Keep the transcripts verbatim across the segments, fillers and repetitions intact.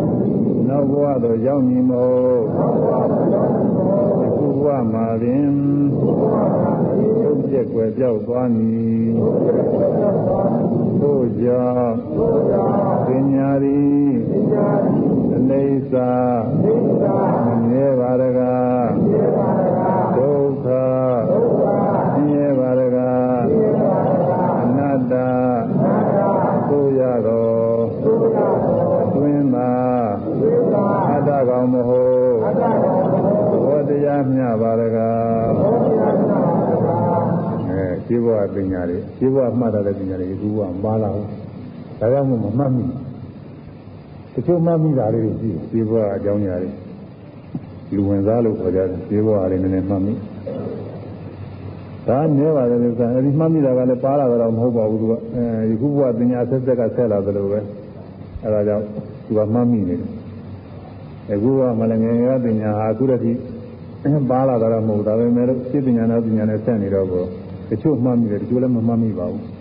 နောက်ဘဝသို့ရောက်မည်မဟုတ်အခုဘဝမှာပင်ရုပ်ပြက်ွယ်ပြောက်သွားမည်သို့ကြောင့်ပညာရီအနေစာမမြဲပါရကားဒုက္ခဆင်းရဲပါရကားအနတ္တကိုရတော်တွင်သာအတ္တကောင်မဟုတ်ဘောတရားမြပါရကားအဲရှိဘဝပညာတွေရှိဘဝမှတ်တဲ့ပညာတွေဒီဘဝမပါလာဘူးဒါကြောင့်မို့မမှတ်မိတချို့မှတ်မိတာလေးတွေရှိရှိဘဝအကြောင်းအရာတွေလူဝင်စားလို့ခေါ်ကြတယ်ရှိဘဝလေးနည်းနည်းမှတ်မိဒါနဲပါတယ်လို့ဆိုအဲဒီမှတ်မိတာကလည်းပါလာတော့မဟုတ်ပါဘူးသူကအဲဒီခုဘဝပညာဆက်ဆက်ကဆက်လာတယ်လို့ပဲအဲဒါကြောင့်သူကမှတ်မိနေတယ်အခုကမလငယ်ငယ်ပညာဟာအခုတည်းပါလာတာတော့မဟုတ်ဒါပေမဲ့လို့စိတ်ပညာနဲ့ပညာနဲ့ဆက်နေတော့ကိုတချို့မှတ်မိတယ်တချို့လည်းမမှတ်မိပါဘူး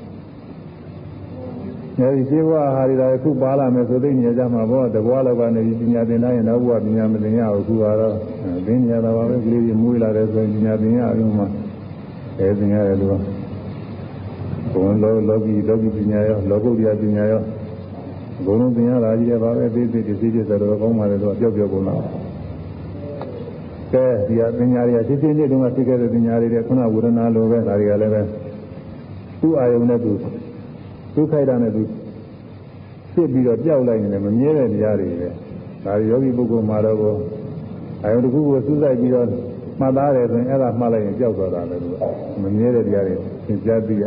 အဲဒီရှိဘဝဟာဒီတော့အခုပါလာမယ်ဆိုသိနေကြမှာပေါ့တဘွားလောကနေပညာသင်တိုင်းနောက်ဘဝပညာမသင်ရဘူးအခုကတော့သင်ရတာပါပဲကလေးကြီးမွေးလာတယ်ဆိုရင်ပညာသင်ရအောင်မှအဲသင်ရတယ်လို့ဘုံလောလောကီလောကီပညာရောလောကုတ္တရာပညာရောအကုန်လုံးသင်ရတာကြီးတယ်ပါပဲသိသိသိသိဆိုတော့ကောင်းပါလေတော့ပျောက်ပျောက်ကုန်တော့ကဲဒီအပညာတွေကသိသိနဲ့တုန်းကသိခဲ့တဲ့ပညာတွေခုနဝေဒနာလိုပဲဒါတွေကလည်းပဲသူ့အာယုံနဲ့သူသူခိုက်တာနဲ့သူဖြစ်ပြီးတော့ကြောက်လိုက်နေတယ်မမြဲတဲ့တရားတွေပဲဒါယောဂီပုဂ္ဂိုလ်မှာတော့အာယုံတစ်ခုကိုစူးစိုက်ပြီးတော့မှတ်သားတယ်ဆိုရင်အဲ့ဒါမှတ်လိုက်ရင်ကြောက်သွားတာပဲလို့မမြဲတဲ့တရားတွေသင်ကြားသိရ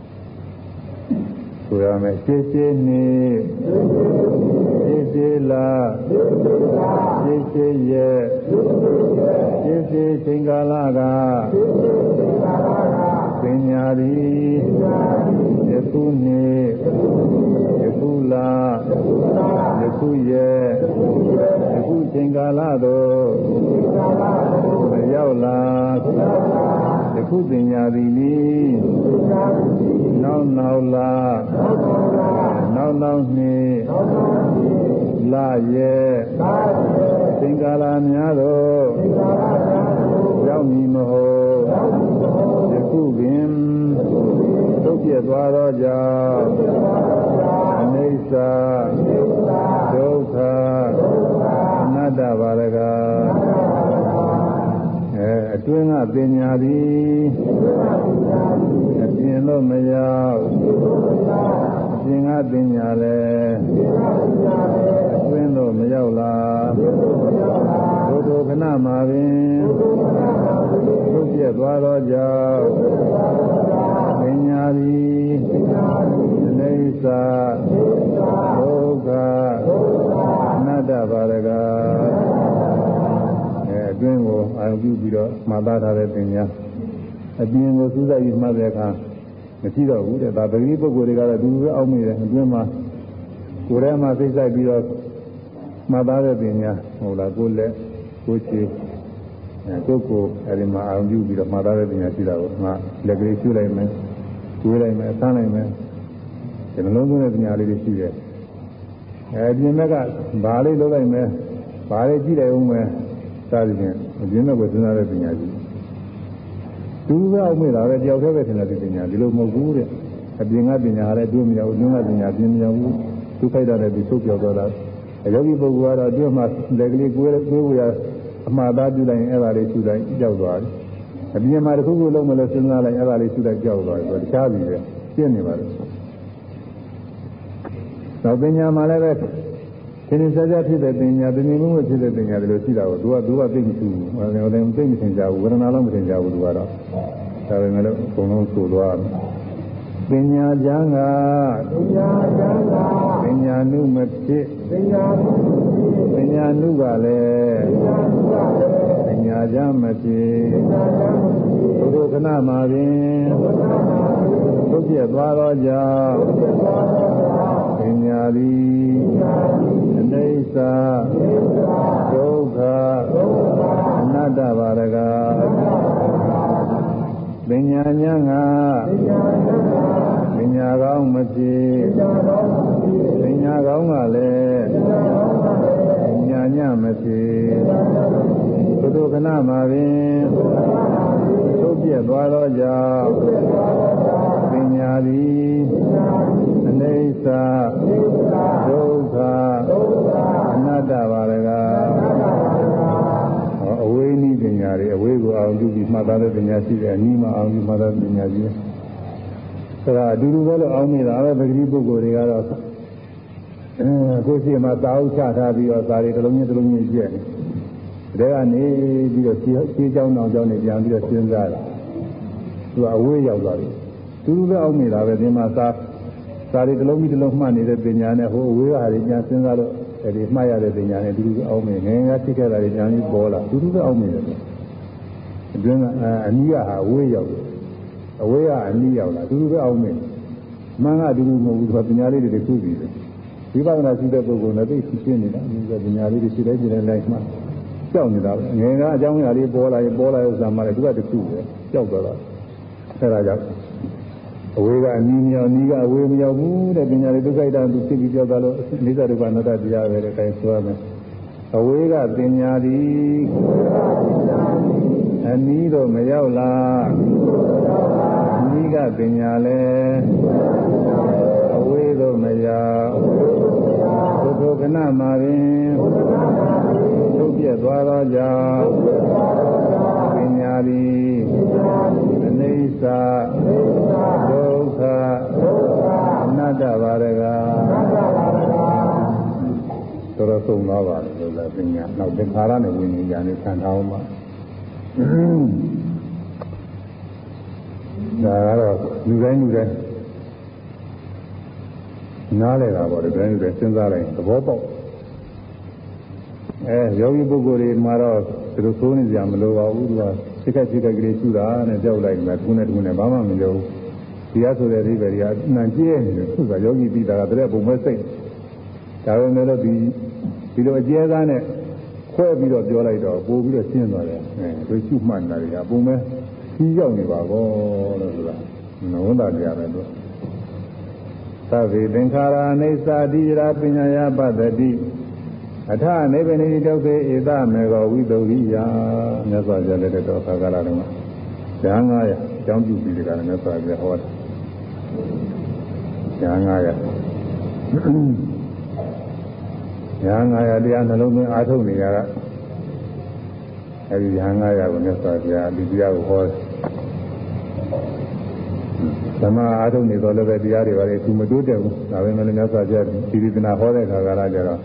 ဆိုရမယ်ရှင်းရှင်းနေရှင်းရှင်းလားရှင်းရှင်းရဲ့ရှင်းရှင်းချိန်ကာလကပညာရီယခုနေ့ယခုလယခုရဲ့ယခုချိန်ကာလသို့ရောက်လာယခုပညာရီနီနောက်နောက်လာနောက်နောက်နေ့လရဲ့ချိန်ကာလများသို့ရောက်မည်မဟုတ်ယခုပင်သုတ်ပြတ်သွားသောကြောင့်အနိစ္စဒုက္ခအနတ္တပါရကအဲအတွင်းကပညာသည်အပြင်လို့မရောက်အပြင်ကပညာလည်းအတွင်းလို့မရောက်လားဘုဒ္ဓခဏမှာပင်သုတ်ပြတ်သွားသောကြောင့်ပညာသည်အနိစ္စဒုက္ခအနတ္တပါရကအဲအတွင်းကိုအာရုံပြုပြီးတော့မှတ်သားထားတဲ့ပညာအပြင်ကိုစူးစိုက်ပြီးမှတ်တဲ့အခါမရှိတော့ဘူးတဲ့ဒါပဂိပုဂ္ဂိုလ်တွေကတော့ဒီလိုပဲအောက်မိတယ်အတွင်းမှာကိုယ်ထဲမှာသိစိုက်ပြီးတော့မှတ်သားတဲ့ပညာဟုတ်လားကိုယ်လက်ကိုယ်ခြေကိုယ်ကိုအဲဒီမှာအာရုံပြုပြီးတော့မှတ်သားတဲ့ပညာရှိတာကိုငါလက်ကလေးကျွေးလိုက်မယ်ကျွေးလိုက်မယ်အဆန်းလိုက်မယ်ဒီလိုလုံးစုံတဲ့ပညာလေးတွေရှိတယ်အဲပြင်ဘက်ကဘာလေးလုပ်လိုက်မယ်ဘာလေးကြည့်လိုက်အောင်မယ်စသည်ဖြင့်အပြင်ဘက်ကိုစဉ်းစားတဲ့ပညာရှိသူကအောက်မေ့တာပဲတယောက်တည်းပဲထင်တဲ့ပညာဒီလိုမဟုတ်ဘူးတဲ့အပြင်ကပညာလည်းတွင်းမရဘူးတွင်းကပညာပြင်မရဘူးသူခိုက်တာလည်းဒီထုတ်ပြောတော့တာအယောဂီပုဂ္ဂိုလ်ကတော့တွင်းမှာလက်ကလေးကိုယ်ကိုယ်ကိုယ်အမှားသားပြုလိုက်ရင်အဲ့ဒါလေးရှုလိုက်ကြောက်သွားတယ်အပြင်မှာတစ်ခုခုလုံးမလို့စဉ်းစားလိုက်အဲ့ဒါလေးရှုလိုက်ကြောက်သွားတယ်ဆိုတော့တခြားပြီပဲရှင်းနေပါလို့တော့ပညာမှာလည်းပဲသင်္နေစာကြဖြစ်တဲ့ပညာပညာမှုမဖြစ်တဲ့ပညာတွေလို့ရှိတာကိုသူကသူကသိမသူဟိုတယ်သိမသင်ကြဘူးဝေဒနာလုံးမသင်ကြဘူးသူကတော့ဒါပေမဲ့လို့အကုန်လုံးဆိုသွားပညာကျမ်းကပညာကျမ်းကပညာနုမဖြစ်ပညာနုပညာနုကလည်းပညာကျမ်းမဖြစ်ဘုဒ္ဓခဏမှာပင်သုတ်ပြတ်သွားသောကြောင့်ပညာသည်အနိစ္စဒုက္ခအနတ္တပါရကပညာဉာဏ်ကပညာကောင်းမဖြစ်ပညာကောင်းကလည်းညမစေသုဒ္ဓကနာမှာပင်သုတ်ပြတ်သွားသောကြောင့်ပညာသည်အနိစ္စဒုက္ခအနတ္တပါရကအဝိနည်းပညာတွေအဝိကိုအောင်ပြုပြီးမှတ်သားတဲ့ပညာရှိတယ်အနည်းမှအောင်ပြီးမှတ်သားတဲ့ပညာရှိတယ်အဲဒါအတူတူပဲလို့အောင်နေတာပဲပဂတိပုဂ္ဂိုလ်တွေကတော့ကိုယ်ရှိမှသာဥချထားပြီးတော့သာတွေတစ်လုံးချင်းတစ်လုံးချင်းပြည့်တယ်ဒါကနေပြီးတော့ရှင်းကြောင်းအောင်ကြောင်းနေပြန်ပြီးတော့စဉ်းစားတယ်သူကအဝေးရောက်သွားတယ်သူတို့လည်းအောင်နေတာပဲဒီမှာသာသာတွေတစ်လုံးပြီးတစ်လုံးမှတ်နေတဲ့ပညာနဲ့ဟိုအဝေးကဟာတွေပြန်စဉ်းစားလို့အဲဒီမှတ်ရတဲ့ပညာနဲ့သူတို့အောင်နေငယ်ငယ်ဖြစ်ခဲ့တာတွေပြန်ပြီးပေါ်လာသူတို့လည်းအောင်နေတယ်အတွင်းကအနည်းကဟာအဝေးရောက်တယ်အဝေးကအနည်းရောက်လာသူတို့လည်းအောင်နေမှန်ကအတူတူမဟုတ်ဘူးသူကပညာလေးတွေတစ်ခုပြီးတယ်ဝိပဿနာရှိတဲ့ပုဂ္ဂိုလ်နဲ့သိရှင်းနေတာဒီကပညာလေးတွေရှိတဲ့ရှိတဲ့လိုက်မှကြောက်နေတာပဲငယ်ကအကြောင်းအရာလေးပေါ်လာရင်ပေါ်လာတဲ့ဇာမလေးသူကတစ်ခုပဲကြောက်တော့တာအဲဒါကြောင့်အဝေးကအနည်းမြောင်အနည်းကအဝေးမရောက်ဘူးတဲ့ပညာလေးဒုက္ခိတသူသိပြီးကြောက်တာလို့နိစ္စဒုက္ခအနတ္တတရားပဲတဲ့အဲဆိုရမယ်အဝေးကပညာသည်အနည်းတော့မရောက်လားအနည်းကပညာလည်းအဝေးတော့မရောက်သုဒ္ဓကနာမှာပင်သုတ်ပြတ်သွားသောကြောင့်ပညာသည်အနိစ္စဒုက္ခအနတ္တပါရကတော်တော်ဆုံးသွားပါလို့လည်းပညာနောက်သင်္ခါရနဲ့ဝိညာဉ်နဲ့ဆံထားအောင်ပါဒါကတော့လူတိုင်းလူတိုင်းနားလဲတာပေါ့လေတိုင်းလူတိုင်းစဉ်းစားလိုက်သဘောပေါက်အဲယောဂီပုဂ္ဂိုလ်တွေမှာတော့သူတို့သိုးနေကြမလို့ပါဘူးသူကစိတ်ကစိတ်ကကလေးရှုတာနဲ့ကြောက်လိုက်မှတစ်ခုနဲ့တစ်ခုနဲ့ဘာမှမပြောဘူးတရားဆိုတဲ့အိဗယ်တွေကအနှံကျဲနေတယ်သူကယောဂီပြီးတာကတည်းကပုံမဲ့စိတ်ဒါပေမဲ့လို့ဒီဒီလိုအကျဲသားနဲ့ခွဲပြီးတော့ပြောလိုက်တော့ပို့ပြီးတော့ရှင်းသွားတယ်အဲသူရှုမှတ်နေတာတွေကပုံမဲ့ကြီးရောက်နေပါဘောလို့ဆိုတာနဝန္တာတရားပဲလို့သဗ္ဗေသင်္ခါရအိစ္ဆာတိရာပညာယပတ္တိအထနိဗ္ဗာန်ဤဒုက္ခေဧတမေဃဝိတုရိယမြတ်စွာဘုရားလက်တော်ခါကာလတုန်းကဉာဏ်ငါးရအကြောင်းပြုပြီးဒီကနေ့မြတ်စွာဘုရားဟောတယ်ဉာဏ်ငါးရဉာဏ်ငါးရတရားနှလုံးသွင်းအားထုတ်နေရတာအဲဒီဉာဏ်ငါးရကိုမြတ်စွာဘုရားဒီတရားကိုဟောတယ်သမအားထုတ်နေတော့လည်းပဲတရားတွေပါလေသူမတိုးတက်ဘူးဒါပေမဲ့လည်းမြတ်စွာဘုရားဒီဒီနာဟောတဲ့ခါကာလကျတော့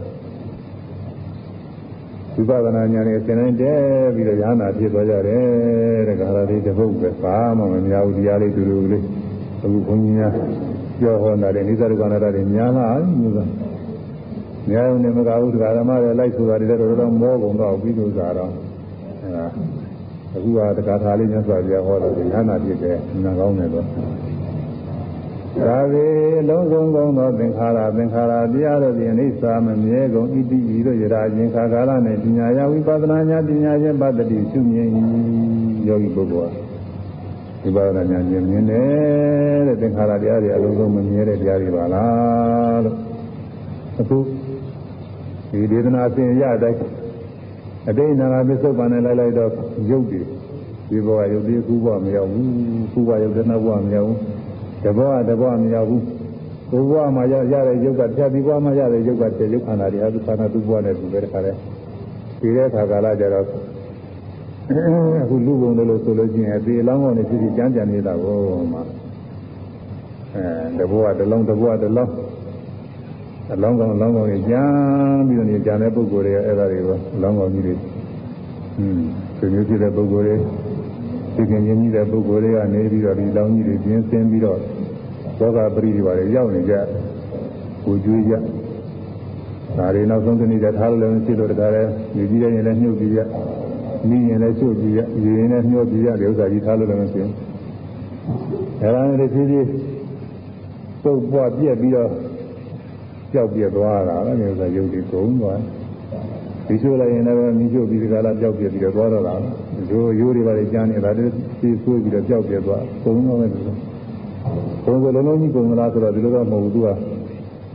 ဝိပဿနာဉာဏ်နဲ့အစဉ်တိုင်းတည်းပြီးတော့ဉာဏ်နာဖြစ်သွားကြတယ်တဲ့ခါရလေးတစ်ပုဒ်ပဲဘာမှမများဘူးတရားလေးတူတူလေးအခုဘုန်းကြီးများပြောဟောတာတဲ့နိစ္စဒုက္ခအနတ္တတွေများလားမျိုးကများုံနဲ့မကဘူးတရားဓမ္မတွေလိုက်ဆိုတာတွေလည်းတော်တော်မောကုန်တော့ပြီးလို့ဆိုတော့အဲဒါအခုကတရားထားလေးမြတ်စွာဘုရားဟောတော့ဉာဏ်နာဖြစ်တယ်နာကောင်းတယ်တော့သာဝေလုံးစုံကုန်သောသင်္ခါရသင်္ခါရတရားတို့သည်အနိစ္စမမြဲကုန်ဣတိဤတို့ယရာခြင်းခါကာလနှင့်ပညာယဝိပဿနာဉာဏ်ပညာချင်းပတ္တိရှုမြင်၏ယောဂီပုဂ္ဂိုလ်ဝိပဿနာဉာဏ်မြင်မြင်တယ်တဲ့သင်္ခါရတရားတွေအလုံးစုံမမြဲတဲ့တရားတွေပါလားလို့အခုဒီဒေသနာအစဉ်ရတိုင်းအတိတ်နာဂပစ္စုပ္ပန်နဲ့လိုက်လိုက်တော့ရုပ်တွေဒီဘဝရုပ်တွေခုဘဝမရောက်ဘူးခုဘဝရုပ်တဲ့နောက်ဘဝမရောက်ဘူးတဘောတဘောမရောက်ဘူးဘုရားမှာရရတဲ့ယုတ်ကဖြတ်ပြီးဘဝမှာရတဲ့ယုတ်ကတဲ့ယုတ်ခန္ဓာတွေအသုခန္ဓာသူ့ဘဝနဲ့သူပဲတခါလဲဒီတဲ့ခါကာလကျတော့အခုလူပုံလို့ဆိုလို့ရှိရင်အသေးအလောင်းကောင်နဲ့ဖြစ်ဖြစ်ကြမ်းကြမ်းနေတာကိုမှအဲတဘောတလုံးတဘောတလုံးအလောင်းကောင်အလောင်းကောင်ကြီးကြမ်းပြီးတော့နေကြတဲ့ပုဂ္ဂိုလ်တွေအဲ့ဒါတွေကိုအလောင်းကောင်ကြီးတွေอืมဆွေမျိုးဖြစ်တဲ့ပုဂ္ဂိုလ်တွေဒီကနေ့ကြီးတဲ့ပုဂ္ဂိုလ်တွေကနေပြီးတော့ဒီလောင်းကြီးတွေပြင်းစင်းပြီးတော့ဘောဂပရိဒီပါတွေရောက်နေကြကိုကျွေးကြဒါတွေနောက်ဆုံးတနေ့တည်းထားလို့လည်းရှိလို့တခါလဲညီကြီးရဲ့ရင်လည်းညှုပ်ကြည့်ရမိရင်လည်းချုပ်ကြည့်ရရေရင်လည်းညှို့ကြည့်ရဒီဥစ္စာကြီးထားလို့လည်းမရှိဘူးအဲဒါနဲ့ဖြည်းဖြည်းပုတ်ပွားပြက်ပြီးတော့ကြောက်ပြက်သွားတာလည်းဒီဥစ္စာရုပ်တွေကုန်သွားဒီချိုးလိုက်ရင်လည်းမိချုပ်ပြီးဒီကလာကြောက်ပြက်ပြီးတော့သွားတော့တာရိုးရိုးတွေပါလေကြားနေတာတည်းပြီးဆိုးပြီးတော့ကြောက်ပြက်သွားကုန်တော့မယ်သူဘုံစလုံးလုံးကြီးကုန်လားဆိုတော့ဒီလိုတော့မဟုတ်ဘူးသူက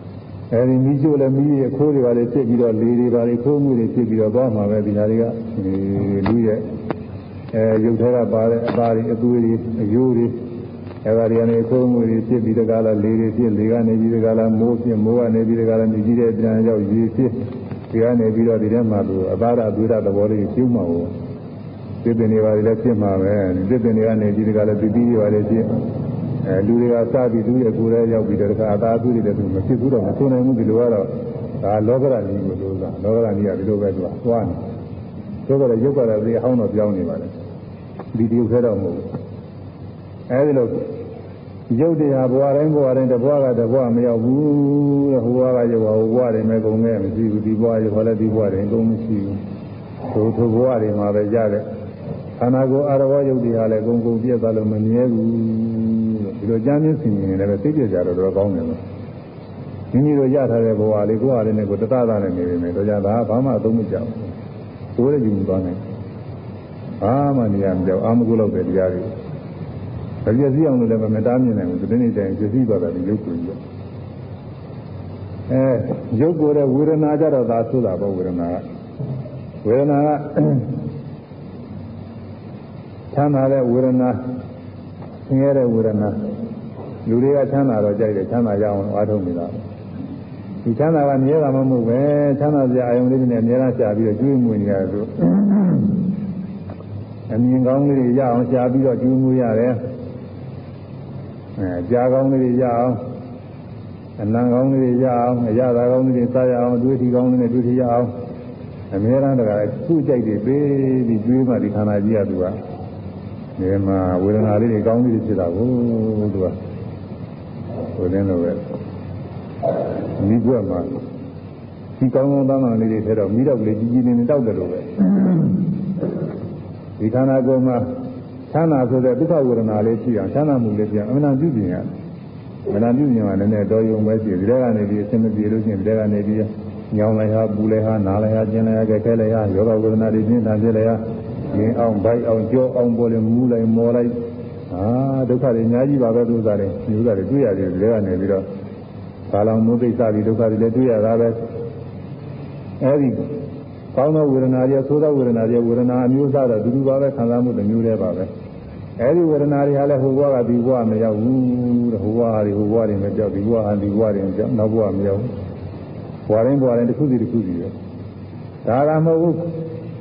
အဲဒီမိကျိုးလည်းမိရဲ့ခိုးတွေပါလေဖြစ်ပြီးတော့လေတွေပါလေခိုးမှုတွေဖြစ်ပြီးတော့သွားမှာပဲဒီဟာတွေကလူရဲ့အဲရုပ်ထဲကပါတဲ့အသားတွေအသွေးတွေအယိုးတွေအဲဒါတွေကနေခိုးမှုတွေဖြစ်ပြီးတကားလားလေတွေဖြစ်လေကနေပြီးတကားလားမိုးဖြစ်မိုးကနေပြီးတကားလားမြည်ကြီးတဲ့ပြန်ရောက်ရေဖြစ်ဒီကနေပြီးတော့ဒီထဲမှာသူအသားရအသွေးရသဘောလေးကျုံမှာကိုသစ်ပင်တွေပါလေလည်းဖြစ်မှာပဲဒီသစ်ပင်တွေကနေပြီးတကားလားပီပီတွေပါလေဖြစ်အဲလူတွေကစပြီးသူ့ရဲ့ကိုယ်ထဲရောက်ပြီးတော့တခါအသားအသွေးတွေလည်းသူမဖြစ်ဘူးတော့မဆုံးနိုင်ဘူးဒီလိုကတော့ဒါလောကရဏီကိုလို့ကလောကရဏီကဒီလိုပဲသူကသွားနေဆိုတော့ရုပ်ကလည်းဒီအဟောင်းတော့ပြောင်းနေပါလေဒီဒီဥခဲတော့မဟုတ်ဘူးအဲဒီလိုရုပ်တရားဘဝတိုင်းဘဝတိုင်းတစ်ဘဝကတစ်ဘဝမရောက်ဘူးတဲ့ဟိုဘဝကရုပ်ဟိုဘဝတွေမဲ့ကုန်ခဲ့မရှိဘူးဒီဘဝရုပ်ဟောလည်းဒီဘဝတွေကုန်မရှိဘူးသို့ထိုဘဝတွေမှာပဲရတဲ့ခန္ဓာကိုယ်အာရဝရုပ်တရားလည်းကုန်ကုန်ပြည့်သွားလို့မမြဲဘူးဒီလိုကြမ်းပြင်းဆင်ရင်လည်းသိပြကြတော့တော့ကောင်းတယ်လို့မိမိတို့ရထားတဲ့ဘဝလေးကိုယ်အားလေးနဲ့ကိုယ်တသားသားနဲ့နေနေတယ်တော့ကြတာဘာမှအသုံးမကျဘူးကိုယ်လည်းယူမသွားနိုင်ဘာမှနေရာမပြောအာမကုလို့တဲ့တရားတွေအပြည့်စည်အောင်လို့လည်းမတားမြင်နိုင်ဘူးဒီနေ့တိုင်ပြည့်စည်သွားတာဒီရုပ်ကိုယ်ကြီးအဲရုပ်ကိုယ်ရဲ့ဝေဒနာကြတော့သာဆိုတာပေါ့ဝေဒနာကဝေဒနာကချမ်းသာတဲ့ဝေဒနာဆင်းရဲတဲ့ဝေဒနာလူတွေကချမ်းသာတော့ကြိုက်တယ်ချမ်းသာရအောင်အားထုတ်နေတာဒီချမ်းသာကမြဲတာမဟုတ်ပဲချမ်းသာစရာအယုံလေးတွေနဲ့အများအားရှာပြီးတော့ကျွေးမွေနေရတယ်ဆိုအမြင်ကောင်းလေးတွေရအောင်ရှာပြီးတော့ကျွေးမွေရတယ်အဲကြားကောင်းလေးတွေရအောင်အနံကောင်းလေးတွေရအောင်အရသာကောင်းလေးတွေစားရအောင်တွေးထီကောင်းလေးတွေတွေးထီရအောင်အများအားတကသူ့ကြိုက်တွေပေးပြီးကျွေးမှဒီခန္ဓာကြီးကသူကဒီမှာဝေဒနာလေးတွေကောင်းလေးတွေဖြစ်တာကိုသူကဟိုတင်းလို့ပဲမိဘမှာဒီကောင်းကောင်းသားမှလေးတွေထဲတော့မိတော့ကလေးကြီးကြီးနေနေတောက်တယ်လို့ပဲဒီခန္ဓာကိုယ်မှာချမ်းသာဆိုတဲ့ဒုက္ခဝေဒနာလေးရှိအောင်ချမ်းသာမှုလေးပြန်အမှန်တန်ပြုပြင်ရတယ်အမှန်တန်ပြုပြင်မှလည်းနည်းတော်ရုံပဲရှိတယ်ဒီထဲကနေပြီးအစင်မပြေလို့ရှိရင်ဒီထဲကနေပြီးညောင်းလိုက်ဟာပူလိုက်ဟာနားလိုက်ဟာကျင်လိုက်ဟာကြက်ခဲလိုက်ဟာယောဂဝေဒနာတွေပြင်းထန်ဖြစ်လိုက်ဟာရင်းအောင်ဘိုက်အောင်ကြောအောင်ပေါ်လေမူးလိုက်မော်လိုက်အာဒုက္ခတွေအများကြီးပါပဲသူစားတယ်ဒီဥစ္စာတွေတွေ့ရတယ်ဒီထဲကနေပြီးတော့ကာလောင်မှုသိစ္စာတွေဒုက္ခတွေလည်းတွေ့ရတာပဲအဲဒီကောင်းသောဝေဒနာတွေဆိုးသောဝေဒနာတွေဝေဒနာအမျိုးအစားတော့ဒီလိုပါပဲခံစားမှုတစ်မျိုးတည်းပါပဲအဲဒီဝေဒနာတွေဟာလည်းဟိုဘဝကဒီဘဝမရောက်ဘူးတဲ့ဟိုဘဝတွေဟိုဘဝတွေမကြောက်ဒီဘဝဟာဒီဘဝတွေကြောက်နောက်ဘဝမရောက်ဘူးဘဝတိုင်းဘဝတိုင်းတစ်ခုစီတစ်ခုစီပဲဒါကမဟုတ်ဘူး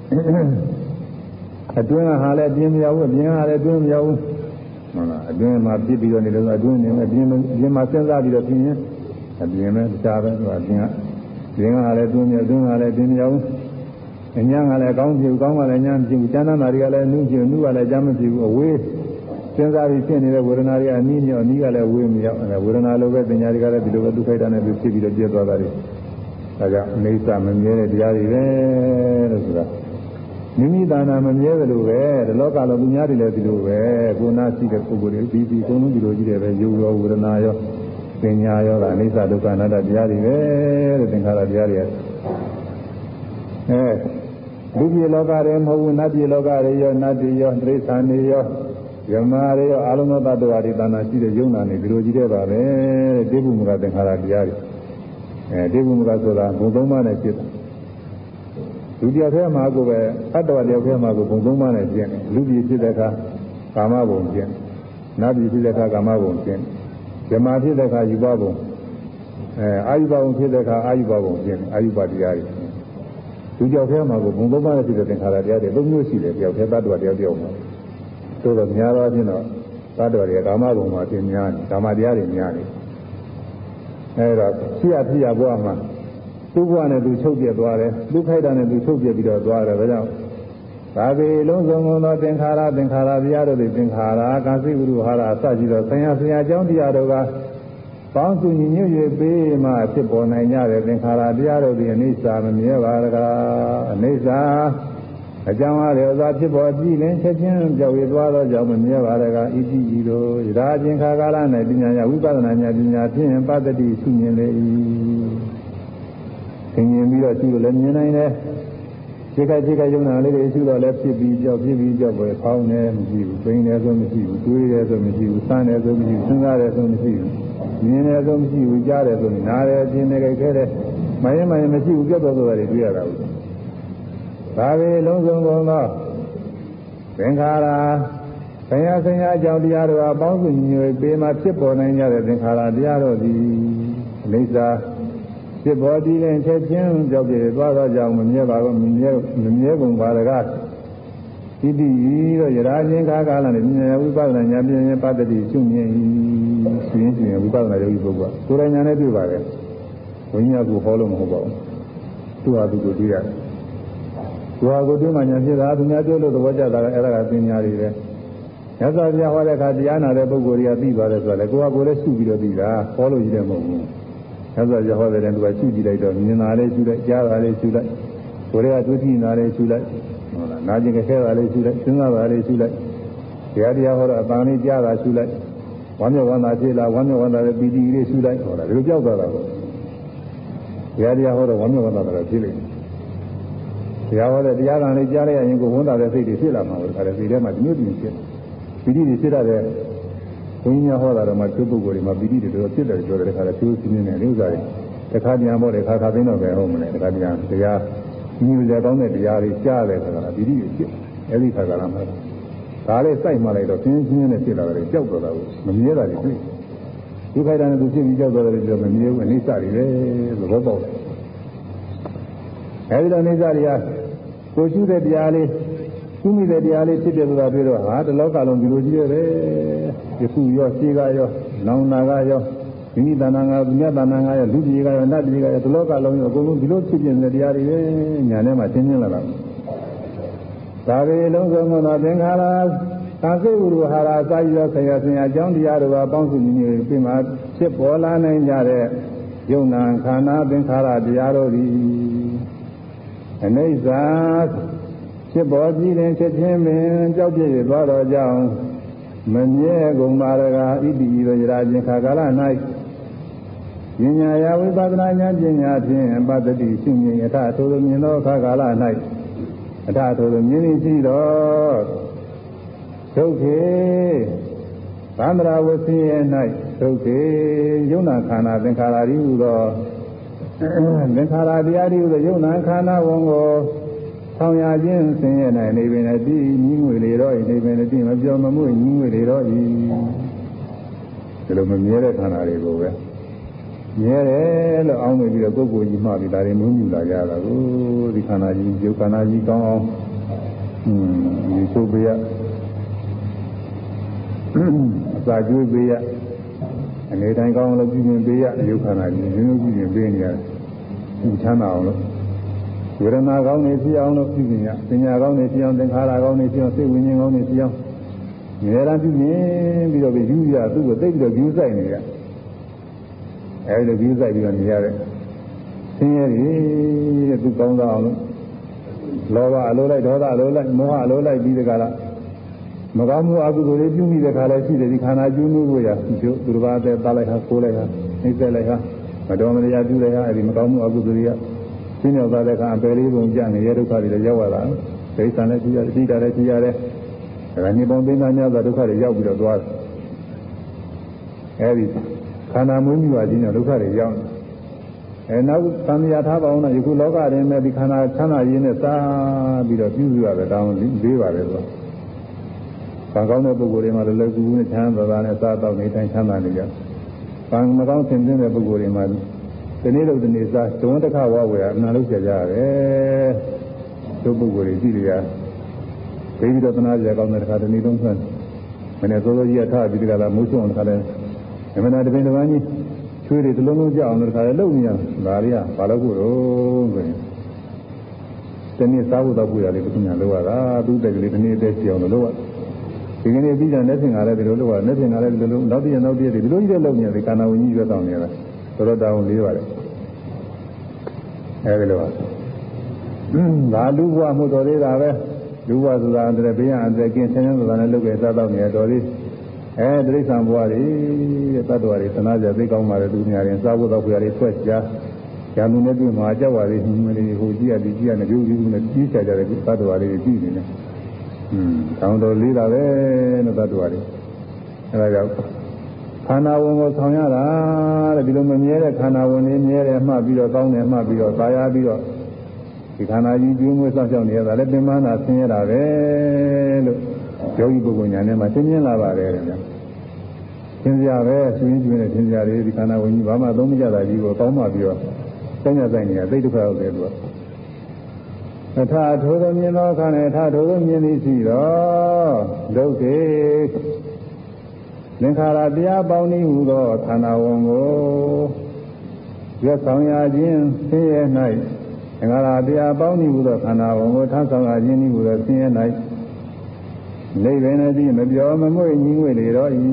အတွင်းကဟာလည်းအပြင်းမရောက်ဘူးအပြင်ကလည်းအတွင်းမရောက်ဘူးဟုတ်လားအတွင်းမှာပြစ်ပြီးတော့နေလို့အတွင်းနေမယ်အပြင်အပြင်မှာစဉ်းစားပြီးတော့ပြင်းရင်အပြင်ပဲတခြားပဲသူကအပြင်ကပြင်ကလည်းအတွင်းမြေအတွင်းကလည်းအတွင်းမရောက်ဘူးအညာကလည်းကောင်းကြည့်ကောင်းကလည်းညာမကြည့်ဘူးကျမ်းသာတွေကလည်းနှူးကြည့်နှူးကလည်းကြားမကြည့်ဘူးအဝေးစဉ်းစားပြီးဖြစ်နေတဲ့ဝေဒနာတွေအနည်းမြောက်အနည်းကလည်းဝေးမရောက်ဝေဒနာလိုပဲပညာတွေကလည်းဒီလိုပဲဒုက္ခိတနဲ့ဖြစ်ပြီးတော့ပြည့်သွားတာတွေဒါကြောင့်အိဋ္ဌမမြဲတဲ့တရားတွေပဲလို့ဆိုတာမိမိသာနာမမြဲသလိုပဲဒီလောကလုံးသူများတွေလည်းဒီလိုပဲကိုယ်နာရှိတဲ့ပုဂ္ဂိုလ်တွေဒီဒီကုန်လုံးဒီလိုကြီးတယ်ပဲယုံရောဝေဒနာရောပညာရောကအနိစ္စဒုက္ခအနတ္တတရားတွေပဲတဲ့သင်္ခါရတရားတွေအဲလူပြည်လောကတွေမဟုတ်ဘူးနတ်ပြည်လောကတွေရောနတ်တွေရောတိရစ္ဆာန်တွေရောယမတွေရောအာလုံးသောတ attva တွေသာနာရှိတဲ့ယုံနာနေဒီလိုကြီးတဲ့ပါပဲတဲ့တေဘုမကသင်္ခါရတရားတွေအဲတေဘုမကဆိုတာဘုံသုံးပါးနဲ့ဖြစ်တာလူတယောက်ထဲမှာကိုပဲအတ္တဝတယောက်ထဲမှာကိုဘုံသုံးပါးနဲ့ကျင့်တယ်လူပြည်ဖြစ်တဲ့အခါကာမဘုံကျင့်နတ်ပြည်ဖြစ်တဲ့အခါကာမဘုံကျင့်ဇမာဖြစ်တဲ့အခါယူပဘုံအဲအာယူပဘုံဖြစ်တဲ့အခါအာယူပဘုံကျင့်အာယူပတရားတွေလူတယောက်ထဲမှာကိုဘုံသုံးပါးနဲ့ဖြစ်တဲ့သင်္ခါရတရားတွေသုံးမျိုးရှိတယ်တယောက်ထဲတ attva တယောက်တယောက်မှာသို့တော့များသောအားဖြင့်တော့တ attva တွေကကာမဘုံမှာသင်များတယ်ကာမတရားတွေများတယ်အဲဒါဖြစ်ရဖြစ်ရဘဝမှာသူ့ဘဝနဲ့သူချုပ်ပြသွားတယ်သူခိုက်တာနဲ့သူချုပ်ပြပြီးတော့သွားတယ်ဒါကြောင့်သာဝေလုံးစုံသောသင်္ခါရသင်္ခါရတရားတို့သည်သင်္ခါရကာသိဝုဟာရအစရှိသောဆရာဆရာအကြောင်းတရားတို့ကပေါင်းစုညီညွတ်၍ပေးမှဖြစ်ပေါ်နိုင်ကြတဲ့သင်္ခါရတရားတို့သည်အနိစ္စမမြဲပါတကားအနိစ္စအကြောင်းအားဖြင့်သာဖြစ်ပေါ်ကြည့်လင်ချက်ချင်းကြောက်ရသွားသောကြောင့်မမြဲပါတကားဣတိဤတို့ဒါအချင်းခါကာလ၌ပညာရဝိပဿနာဉာဏ်ပညာဖြင့်ပတ္တိရှိမြင်လေ၏သင်မြင်ပြီးတော့ရှိလို့လည်းမြင်နိုင်တယ်ခြေကခြေကယုံနာလေးတွေရှိတော့လည်းဖြစ်ပြီးကြောက်ဖြစ်ပြီးကြောက်ပဲဖောင်းနေမရှိဘူးပိန်နေဆိုမရှိဘူးတွေးတယ်ဆိုမရှိဘူးစမ်းတယ်ဆိုမရှိဘူးစဉ်းစားတယ်ဆိုမရှိဘူးမြင်တယ်ဆိုမရှိဘူးကြားတယ်ဆိုနားတယ်အင်းနေကြခဲတယ်မရင်မရင်မရှိဘူးပြတ်သွားသွားတယ်တွေ့ရတာဘူးဒါပဲလုံးစုံကုန်သောသင်္ခါရဆရာဆရာအကြောင်းတရားတို့အပေါင်းစုညီညွတ်ပေးမှဖြစ်ပေါ်နိုင်ကြတဲ့သင်္ခါရတရားတို့သည်အိဋ္ဌာဖြစ်ပေါ်ပြီးရင်ချက်ချင်းကြောက်ပြည့်သွားသောကြောင့်မမြဲပါဘူးမမြဲမမြဲကုန်ပါတကားဣတိရောယရာချင်းခါကာလနဲ့ဉာဏ်ဝိပဿနာဉာဏ်ပြည့်ရင်ပတ္တိရှုမြင်၏ရှင်းရှင်းဝိပဿနာယောဂီပုဂ္ဂိုလ်ကိုယ်တိုင်ဉာဏ်နဲ့တွေ့ပါတယ်ဝိညာဉ်ကိုဟောလို့မဟုတ်ပါဘူးသူ့ဟာသူကိုတွေ့ရတယ်သူဟာကိုတွေ့မှဉာဏ်ဖြစ်တာသူများပြောလို့သဘောကျတာအဲ့ဒါကပညာတွေပဲမြတ်စွာဘုရားဟောတဲ့အခါတရားနာတဲ့ပုဂ္ဂိုလ်တွေကသိပါတယ်ဆိုတော့လေကိုယ်ကကိုယ်လည်းရှုပြီးတော့သိတာဟောလို့ရတဲ့မဟုတ်ဘူးမြတ်စွာဘုရားဟောတဲ့တဲ့သူကရှုကြည့်လိုက်တော့မြင်တာလေးရှုလိုက်ကြားတာလေးရှုလိုက်ကိုယ်တွေကတွေ့ထိနာလေးရှုလိုက်ဟုတ်လားနာကျင်ခဲတာလေးရှုလိုက်စဉ်းစားတာလေးရှုလိုက်တရားတရားဟောတော့အပန်းလေးကြားတာရှုလိုက်ဝမ်းမြောက်ဝမ်းသာဖြစ်လာဝမ်းမြောက်ဝမ်းသာတဲ့ပီတိလေးရှုလိုက်ဟုတ်လားဒီလိုကြောက်သွားတာကိုတရားတရားဟောတော့ဝမ်းမြောက်ဝမ်းသာတာဖြစ်လိမ့်မယ်တရားဟောတဲ့တရားကံလေးကြားလိုက်ရင်ကိုယ်ဝန်တာတဲ့စိတ်တွေဖြစ်လာမှာပဲဒါလည်းစိတ်ထဲမှာညှို့ညှို့ဖြစ်ပီတိတွေဖြစ်ရတဲ့ဘုန်းကြီးဟောတာတော့မှသူ့ပုဂ္ဂိုလ်တွေမှာပီတိတွေတော့ဖြစ်တယ်ပြောတဲ့ခါကျိုးစင်းနေတဲ့ဥစ္စာတွေတစ်ခါပြန်ဟောတယ်ခါခါသိတော့ပဲဟုတ်မလဲတစ်ခါပြန်တရားညှို့ကြကောင်းတဲ့တရားတွေကြားတယ်ဆိုတာပီတိတွေဖြစ်အဲ့ဒီခါကလာမှာဒါလေးစိုက်မှလိုက်တော့ပြင်းပြင်းနဲ့ဖြစ်လာတယ်ကြောက်တော့တာကိုမမြဲတာတွေတွေ့ဒုက္ခတာနဲ့သူဖြစ်ပြီးကြောက်တော့တယ်ပြောမမြဲဘူးအနိစ္စတွေပဲသဘောပေါက်တယ်အဲဒီတော့အနိစ္စတွေကကိုရှိတဲ့တရားလေးသူမိတဲ့တရားလေးဖြစ်တယ်ဆိုတာတွေ့တော့ဟာတလောကလုံးဒီလိုကြီးရတယ်ယခုရောရှိကရောနောင်နာကရောမိမိတဏ္ဍာငါမြတ်တဏ္ဍာငါရောလူကြီးကရောနတ်ကြီးကရောတလောကလုံးရောအကုန်လုံးဒီလိုဖြစ်ပြနေတဲ့တရားတွေပဲညာထဲမှာရှင်းရှင်းလာတာဒါပေလုံးစုံသောသင်္ခါရသာစိတ်ဝိရဟာရအစာရည်သောဆရာဆရာအကြောင်းတရားတို့အပေါင်းစုညီညွတ်ပြီးမှဖြစ်ပေါ်လာနိုင်ကြတဲ့ယုံနာခန္ဓာသင်္ခါရတရားတို့သည်အနိစ္စဖြစ်ပေါ်ပြီးရင်ချက်ချင်းပင်ကြောက်ပြည့်သွားသောကြောင့်မမြဲကုန်ပါရကဣတိရောယရာချင်းခါကာလ၌ဉာဏ်ရာဝိပဿနာဉာဏ်ပညာဖြင့်ပတ္တိရှုမြင်ယထထိုသို့မြင်သောခါကာလ၌အထထိုသို့မြင်ရှိသောဒုက္ခေသန္တရာဝစီရဲ့၌ဒုက္ခေယုံနာခန္ဓာသင်္ခါရဤဟူသောသင်္ခါရတရားဤဟူသောယုံနာခန္ဓာဝန်ကိုဆောင်ရခြင်းဆင်းရဲ၌နေပင်တည်းညီငွေလေတော့ဤနေပင်တည်းမပြောမမှုညီငွေလေတော့ဤဒီလိုမမြဲတဲ့ခန္ဓာတွေကိုပဲမြဲတယ်လို့အောင်းနေပြီးတော့ပုဂ္ဂိုလ်ကြီးမှပြီးဒါတွေမွေးမြူလာကြတာကိုဒီခန္ဓာကြီးယုတ်ခန္ဓာကြီးကောင်းအောင်ဟွန်းဒီဆိုပြရအစာကျွေးပေးရအနေတိုင်းကောင်းလို့ပြည်ရင်ပေးရယုတ်ခန္ဓာကြီးမျိုးမျိုးပြည်ရင်ပေးနေရတယ်ဒီချမ်းသာအောင်လို့ဝေဒနာကောင်းနေဖြစ်အောင်လို့ပြည်ရင်ရပညာကောင်းနေဖြစ်အောင်သင်္ခါရကောင်းနေဖြစ်အောင်စိတ်ဝိညာဉ်ကောင်းနေဖြစ်အောင်ငြိရာပြည်ရင်ပြီးတော့ယူရသူ့ကိုသိပြီးတော့ယူဆိုင်နေရအဲဒီလိုယူဆိုင်ပြီးတော့နေရတဲ့ဆင်းရဲတွေတဲ့သူကောင်းသောအောင်လို့လောဘအလိုလိုက်ဒေါသအလိုလိုက်မောဟအလိုလိုက်ပြီးတဲ့ကလာမကောင်းမှုအကုသိုလ်တွေပြုမိတဲ့ခါလည်းရှိတယ်ဒီခန္ဓာကျူးလို့ရသူသူတစ်ပါးအသက်သားလိုက်ဟာကိုးလိုက်ဟာနှိမ့်ဆက်လိုက်ဟာမတော်မတရားပြုလိုက်ဟာအဲဒီမကောင်းမှုအကုသိုလ်တွေကရှင်းရောက်သွားတဲ့အခါအပယ်လေးပုံကြနေရဒုက္ခတွေလည်းရောက်လာတယ်ဒိဋ္ဌာနဲ့ကြည့်ရတယ်တိတာလည်းကြည့်ရတယ်ဒါကနိဗ္ဗာန်သိမ်းသားများစွာဒုက္ခတွေရောက်ပြီးတော့သွားတယ်အဲဒီခန္ဓာမွေးမြူအခြင်းနဲ့ဒုက္ခတွေရောက်အဲနောက်သံဃာထားပါအောင်လို့ယခုလောကရင်းနဲ့ဒီခန္ဓာချမ်းသာရင်းနဲ့စားပြီးတော့ပြုစုရတဲ့တောင်းလေးပါတယ်ဆိုကံကောင်းတဲ့ပုဂ္ဂိုလ်တွေမှာလည်းလည်းကူကူနဲ့ချမ်းသာသာနဲ့စားတော့နေတိုင်းချမ်းသာနေကြ။ကံမကောင်းဆင်ခြင်းတဲ့ပုဂ္ဂိုလ်တွေမှာဒီနေ့တော့ဒီနေ့စားဒုံတခဝဝေအမှန်လို့ကြကြရတယ်။တို့ပုဂ္ဂိုလ်တွေကြည့်ရဘိဗိဒသနာကြကောင်းတဲ့တခါဒီနေ့တော့ဆွမ်းမနေ့စောစောကြီးကထားပြီးတကလားမိုးချုံတခါလဲအမှန်တရားတပင်တပန်းကြီးချွေးတွေတလုံးလုံးကြအောင်တခါလဲလုံနေရဒါတွေကဘာလို့ကိုတော့ဆိုရင်ဒီနေ့စားဖို့တော့ပြရတယ်ဘုရားလောရတာသူ့တက်ကလေးဒီနေ့တည်းကြည့်အောင်လို့ဒီကနေ့ပြီးကြတဲ့သင်္ခါရတွေလိုလိုကလက်သင်္ခါရတွေလိုလိုနောက်တည့်နောက်တည့်တွေဒီလိုကြီးတဲ့လုံနေတယ်ကာနာဝဉ္ကြီးရွက်တောင်းနေတာတော်တော်တောင်းလေးပါတယ်အဲဒီလိုပါဒါလူဘဝမှုတော်သေးတာပဲလူဘဝဆိုတာတည်းဘေးရန်အသက်ကင်းဆင်းရဲဆိုတာနဲ့လုပ်ခဲ့စားတော့နေတော်သေးအဲတိရစ္ဆာန်ဘဝတွေတဲ့တတ္တဝါတွေသနာကြသိကောင်းပါတယ်သူများရင်စားဖို့တော့ပြရတယ်ဆွဲချာရံလူနဲ့တွေ့မှာကြောက်ပါလေမလေးဟိုကြည့်ရဒီကြည့်ရနဲ့ဒီလိုဒီလိုနဲ့ကြီးချကြတဲ့တတ္တဝါတွေကြည့်နေတယ်อืมတောင်းတော်လေးတာပဲလို့သတ္တဝါတွေအဲဒါကြောင့် Thank you. သင်္ခါရခန္ဓာဝင်ကိုဆောင်ရတာတဲ့ဒီလိုမမြဲတဲ့ခန္ဓာဝင်လေးမြဲတယ်မှပြီးတော့ကောင်းတယ်မှပြီးတော့သာယာပြီးတော့ဒီခန္ဓာကြီးကျွေးမွေးစောင့်ရှောက်နေရတာလည်းပင်မနာဆင်းရဲတာပဲလို့ယောဂီပုဂ္ဂိုလ်ညာနဲ့မှသိမြင်လာပါတယ်တဲ့ဗျာသင်္ကြန်ပဲဆွေးကျွေးနေသင်္ကြန်လေးဒီခန္ဓာဝင်ကြီးဘာမှသုံးမကြတာကြီးကိုကောင်းမှပြီးတော့စိတ်ညစ်ဆိုင်နေတာသိဒုက္ခရောက်တယ်သူကအထာထိုသောမြင်သောခန္ဓာအထာထိုသောမြင်သည်ရှိတော့ဒုက္ခေသင်္ခါရတရားပေါင်းဤဟူသောခန္ဓာဝန်ကိုရွတ်ဆောင်ရခြင်းဆင်းရဲ၌သင်္ခါရတရားပေါင်းဤဟူသောခန္ဓာဝန်ကိုထမ်းဆောင်ရခြင်းဤဟူသောဆင်းရဲ၌နိဗ္ဗာန်တည်းမပြောမမွေ့ညီငွေလေတော့ဤ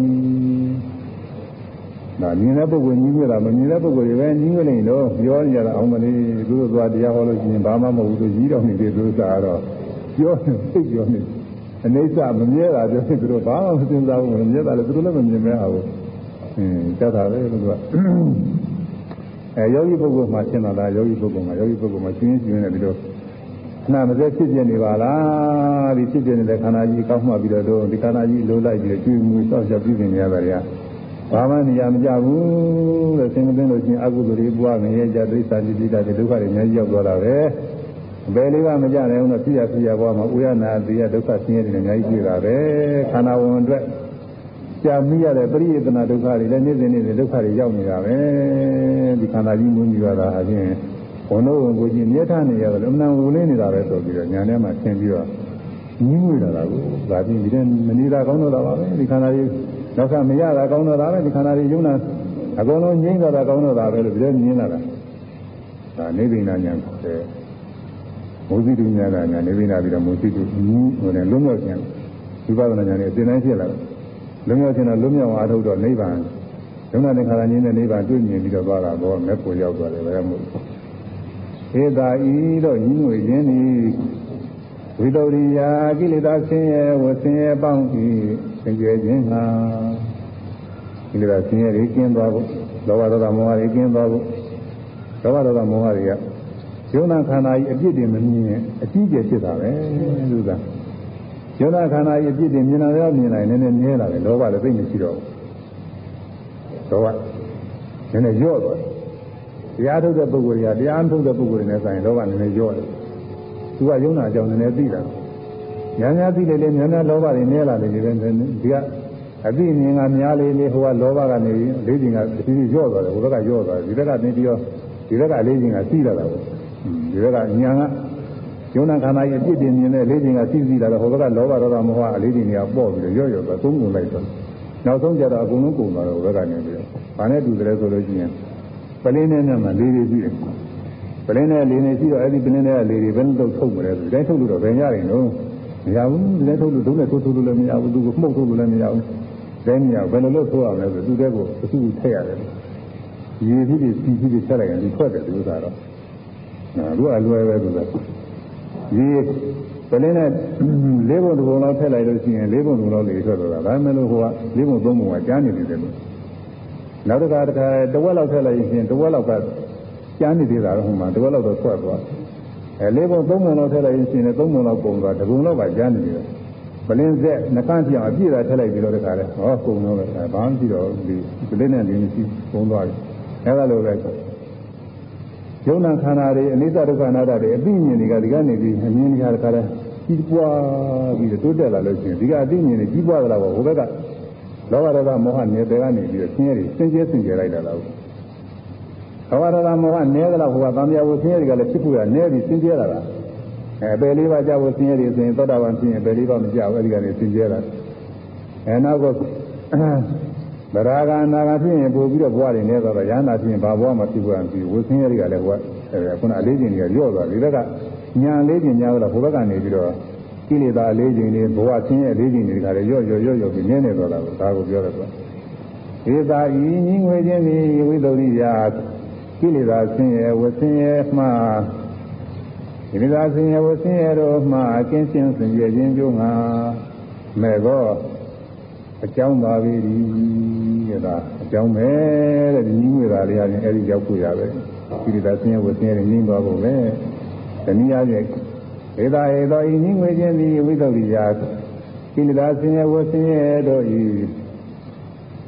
ဒါမြင်တဲ့ပုဂ္ဂိုလ်ညီငွေတာမမြင်တဲ့ပုဂ္ဂိုလ်တွေပဲညီငွေနေတော့ပြောရတာအောင်မလေးသူတို့သွားတရားဟောလို့ရှိရင်ဘာမှမဟုတ်ဘူးသူကြီးတော်နေတယ်သူစားတော့ပြောနေသိပြောနေအနေစမမြဲတာပြောနေသူတို့ဘာမှမစဉ်းစားဘူးမမြဲတာလည်းသူတို့လည်းမမြင်မဲအောင်အင်းတတ်တာပဲလို့ကအဲယောဂီပုဂ္ဂိုလ်မှာရှင်းတာလားယောဂီပုဂ္ဂိုလ်မှာယောဂီပုဂ္ဂိုလ်မှာရှင်းရှင်းနေပြီးတော့ခဏမစဲဖြစ်ပြနေပါလားဒီဖြစ်ပြနေတဲ့ခန္ဓာကြီးကောက်မှပြီးတော့ဒီခန္ဓာကြီးလိုလိုက်ပြီးကျွေးမွေးဆောက်ရှောက်ပြီးနေရတာတွေကဘာမှနေရာမကြဘူးလို့သင်္ကန်းလို့ချင်းအကုသိုလ်တွေပွားငရဲကြသိစ္စာတိတိတာတွေဒုက္ခတွေအများကြီးရောက်သွားတာပဲဘယ်လေးကမကြနိုင်ဘူးတော့ဖြစ်ရဖြစ်ရဘွားမှာဥရနာတိယဒုက္ခဆင်းရဲတွေအများကြီးတွေ့တာပဲခန္ဓာဝင်အတွက်ကြာမိရတဲ့ပရိယေတနာဒုက္ခတွေလည်းနေ့စဉ်နေ့စဉ်ဒုက္ခတွေရောက်နေတာပဲဒီခန္ဓာကြီးမွေးမြူရတာအပြင်ဘုံတို့ကိုကြီးမြဲထားနေရတယ်အမှန်ဝင်နေတာပဲဆိုပြီးတော့ညာထဲမှာသင်ပြီးတော့ညီးငွေလာတာကိုဒါပြင်ဒီတဲ့မနေတာကောင်းတော့တာပါပဲဒီခန္ဓာကြီးနောက်ကမရတာကောင်းတော့တာပဲဒီခန္ဓာကြီးယုံနာအကုန်လုံးငြိမ့်တော့တာကောင်းတော့တာပဲလို့ဒီလိုမြင်လာတာဒါနေဗိနာညာတဲ့မုသိတုညာကညာနေဗိနာပြီးတော့မုသိတုဟိုနဲ့လုံးမြောက်ခြင်းဒီပါဒနာညာနဲ့အစဉ်တိုင်းဖြစ်လာတယ်လုံးမြောက်ခြင်းတော့လုံးမြောက်အားထုတ်တော့နိဗ္ဗာန်ယုံနာသင်္ခါရခြင်းနဲ့နိဗ္ဗာန်တွေ့မြင်ပြီးတော့သွားတာဘောမဲ့ကိုရောက်သွားတယ်ပဲမို့ဧတာဤတော့ညီငွေခြင်းသည်ဝိတ္တရိယာကိလေသာဆင်းရဲဝဆင်းရဲပေါင်းဤသင်္ကြန်ခြင်းဟာကိလေသာဆင်းရဲတွေကင်းသွားဖို့လောဘဒေါသမောဟတွေကင်းသွားဖို့လောဘဒေါသမောဟတွေကယုံနာခန္ဓာကြီးအပြစ်တွေမမြင်ရင်အကြီးကျယ်ဖြစ်တာပဲလူသားယုံနာခန္ဓာကြီးအပြစ်တွေမြင်လာတော့မြင်လိုက်နည်းနည်းမြဲလာတယ်လောဘလည်းသိမရှိတော့ဘူးလောဘနည်းနည်းညော့သွားတယ်တရားထုတ်တဲ့ပုဂ္ဂိုလ်တွေကတရားထုတ်တဲ့ပုဂ္ဂိုလ်တွေနဲ့ဆိုင်လောဘနည်းနည်းညော့တယ်သူကယုံနာအကြောင်းနည်းနည်းသိတာများများသိတယ်လေများများလောဘတွေနည်းလာတယ်ဒီကအသိမြင်ကများလေးလေးဟိုကလောဘကနေလေးချိန်ကဒီလိုညော့သွားတယ်ဟိုဘက်ကညော့သွားတယ်ဒီဘက်ကနေပြီးတော့ဒီဘက်ကလေးချိန်ကစီးလာတာပေါ့ဒီဘက်ကညာကယုံနာခန္ဓာရဲ့အပြစ်တင်မြင်တဲ့လေးချိန်ကစီးစီးလာတော့ဟိုဘက်ကလောဘဒေါသမောဟအလေးချိန်တွေကပေါ့ပြီးတော့ရော့ရော့သွားသုံးကုန်လိုက်တော့နောက်ဆုံးကြတော့အကုန်လုံးကုန်သွားတော့ဟိုဘက်ကနေပြီးတော့ဘာနဲ့တူတယ်ဆိုလို့ရှိရင်ပလင်းနဲ့နဲ့မှလေးလေးရှိတယ်ပလင်းနဲ့လေးနေရှိတော့အဲ့ဒီပလင်းနဲ့လေးတွေဘယ်လိုထုတ်မလဲဆိုဒီတိုင်းထုတ်လို့တော့ဘယ်ရရင်တော့မရဘူးဒီတိုင်းထုတ်လို့ဒုနဲ့ထုတ်ထုတ်လို့လည်းမရဘူးသူကမှုတ်ထုတ်လို့လည်းမရဘူးတိုင်းမရဘယ်လိုလုပ်ထုတ်ရမလဲဆိုသူတဲ့ကိုအစုထည့်ရတယ်ရေဖြစ်ဖြစ်စီဖြစ်ဖြစ်ဆက်လိုက်ရင်ဒီထွက်တယ်ဒီဥစ္စာတော့နော်သူကအလွယ်ပဲသူကရေပလင်းနဲ့လေးပုံတစ်ပုံလောက်ထည့်လိုက်လို့ရှိရင်လေးပုံတစ်ပုံလောက်လေးထွက်တော့တာဒါမှမဟုတ်ဟိုကလေးပုံသုံးပုံကကြားနေတယ်လို့နောက်တစ်ခါတစ်ခါတဝက်လောက်ထည့်လိုက်ရင်တဝက်လောက်ကကြားနေသေးတာတော့ဟိုမှာတဝက်လောက်တော့ထွက်သွားအဲလေးပုံသုံးပုံလောက်ထည့်လိုက်ရင်ရှင်လည်းသုံးပုံလောက်ပုံသွားတပုံလောက်ကကြားနေတယ်ပလင်းဆက်နှကန်းပြအောင်အပြည့်တာထည့်လိုက်ပြီးတော့တခါလဲဟောပုံတော့ပဲဘာမှမကြည့်တော့ဒီပလင်းနဲ့လေးမရှိပုံသွားတယ်အဲဒါလိုပဲယုံနာခန္ဓာတွေအနိစ္စဒုက္ခအနတ္တတွေအသိဉာဏ်တွေကဒီကနေပြီးအမြင်ကြီးတခါလဲကြီးပွားပြီးတိုးတက်လာလို့ရှိရင်ဒီကအသိဉာဏ်တွေကြီးပွားလာတော့ဟိုဘက်ကလောဘဒေါသမောဟနယ်ပယ်ကနေပြီးတော့ဆင်းရဲတွေစင်ကြဲစင်ကြဲလိုက်တာလားလောဘဒေါသမောဟနယ်သလားဟိုကသံဃာဝဆင်းရဲတွေကလည်းဖြစ်ဖို့ရနယ်ပြီးစင်ကြဲလာတာအဲပယ်လေးပါးကြောက်ဖို့ဆင်းရဲတွေဆိုရင်သောတာပန်ဖြစ်ရင်ပယ်လေးပါးမကြောက်အဲဒီကနေစင်ကြဲလာအဲနောက်ကဗရာဂနာကဖြစ်ရင်ပို့ပြီးတော့ဘဝတွေနေတော့ရဟန္တာဖြစ်ရင်ဘာဘဝမှဖြစ်ဖို့မပြီးဝဆင်းရဲတွေကလည်းဟိုကခုနအလေးချိန်တွေကညော့သွားဒီဘက်ကညာလေးချိန်များတော့ဟိုဘက်ကနေပြီးတော့ကိလေသာအလေးချိန်တွေဘဝဆင်းရဲအလေးချိန်တွေကလည်းရော့ရော့ရော့ရော့ပြီးနည်းနေတော့တာကိုဒါကိုပြောတယ်ကွာဧသာဤညီငွေခြင်းသည်ဝိသုရိယကိလေသာဆင်းရဲဝဆင်းရဲမှကိလေသာဆင်းရဲဝဆင်းရဲတို့မှအကင်းရှင်းစင်ကြယ်ခြင်းကျိုးငါမဲ့သောအကြောင်းပါပြီတဲ့ဒါအကြောင်းပဲတဲ့ညီငွေတာလေးအရင်အဲဒီရောက်ကိုရပဲကိလေသာဆင်းရဲဝဆင်းရဲငြိမ်းသွားဖို့ပဲတနည်းအားဖြင့်ဧသာဧသောဤညီငွေခြင်းသည်ဝိသုရိယကိလေသာဆင်းရဲဝဆင်းရဲတို့ဤ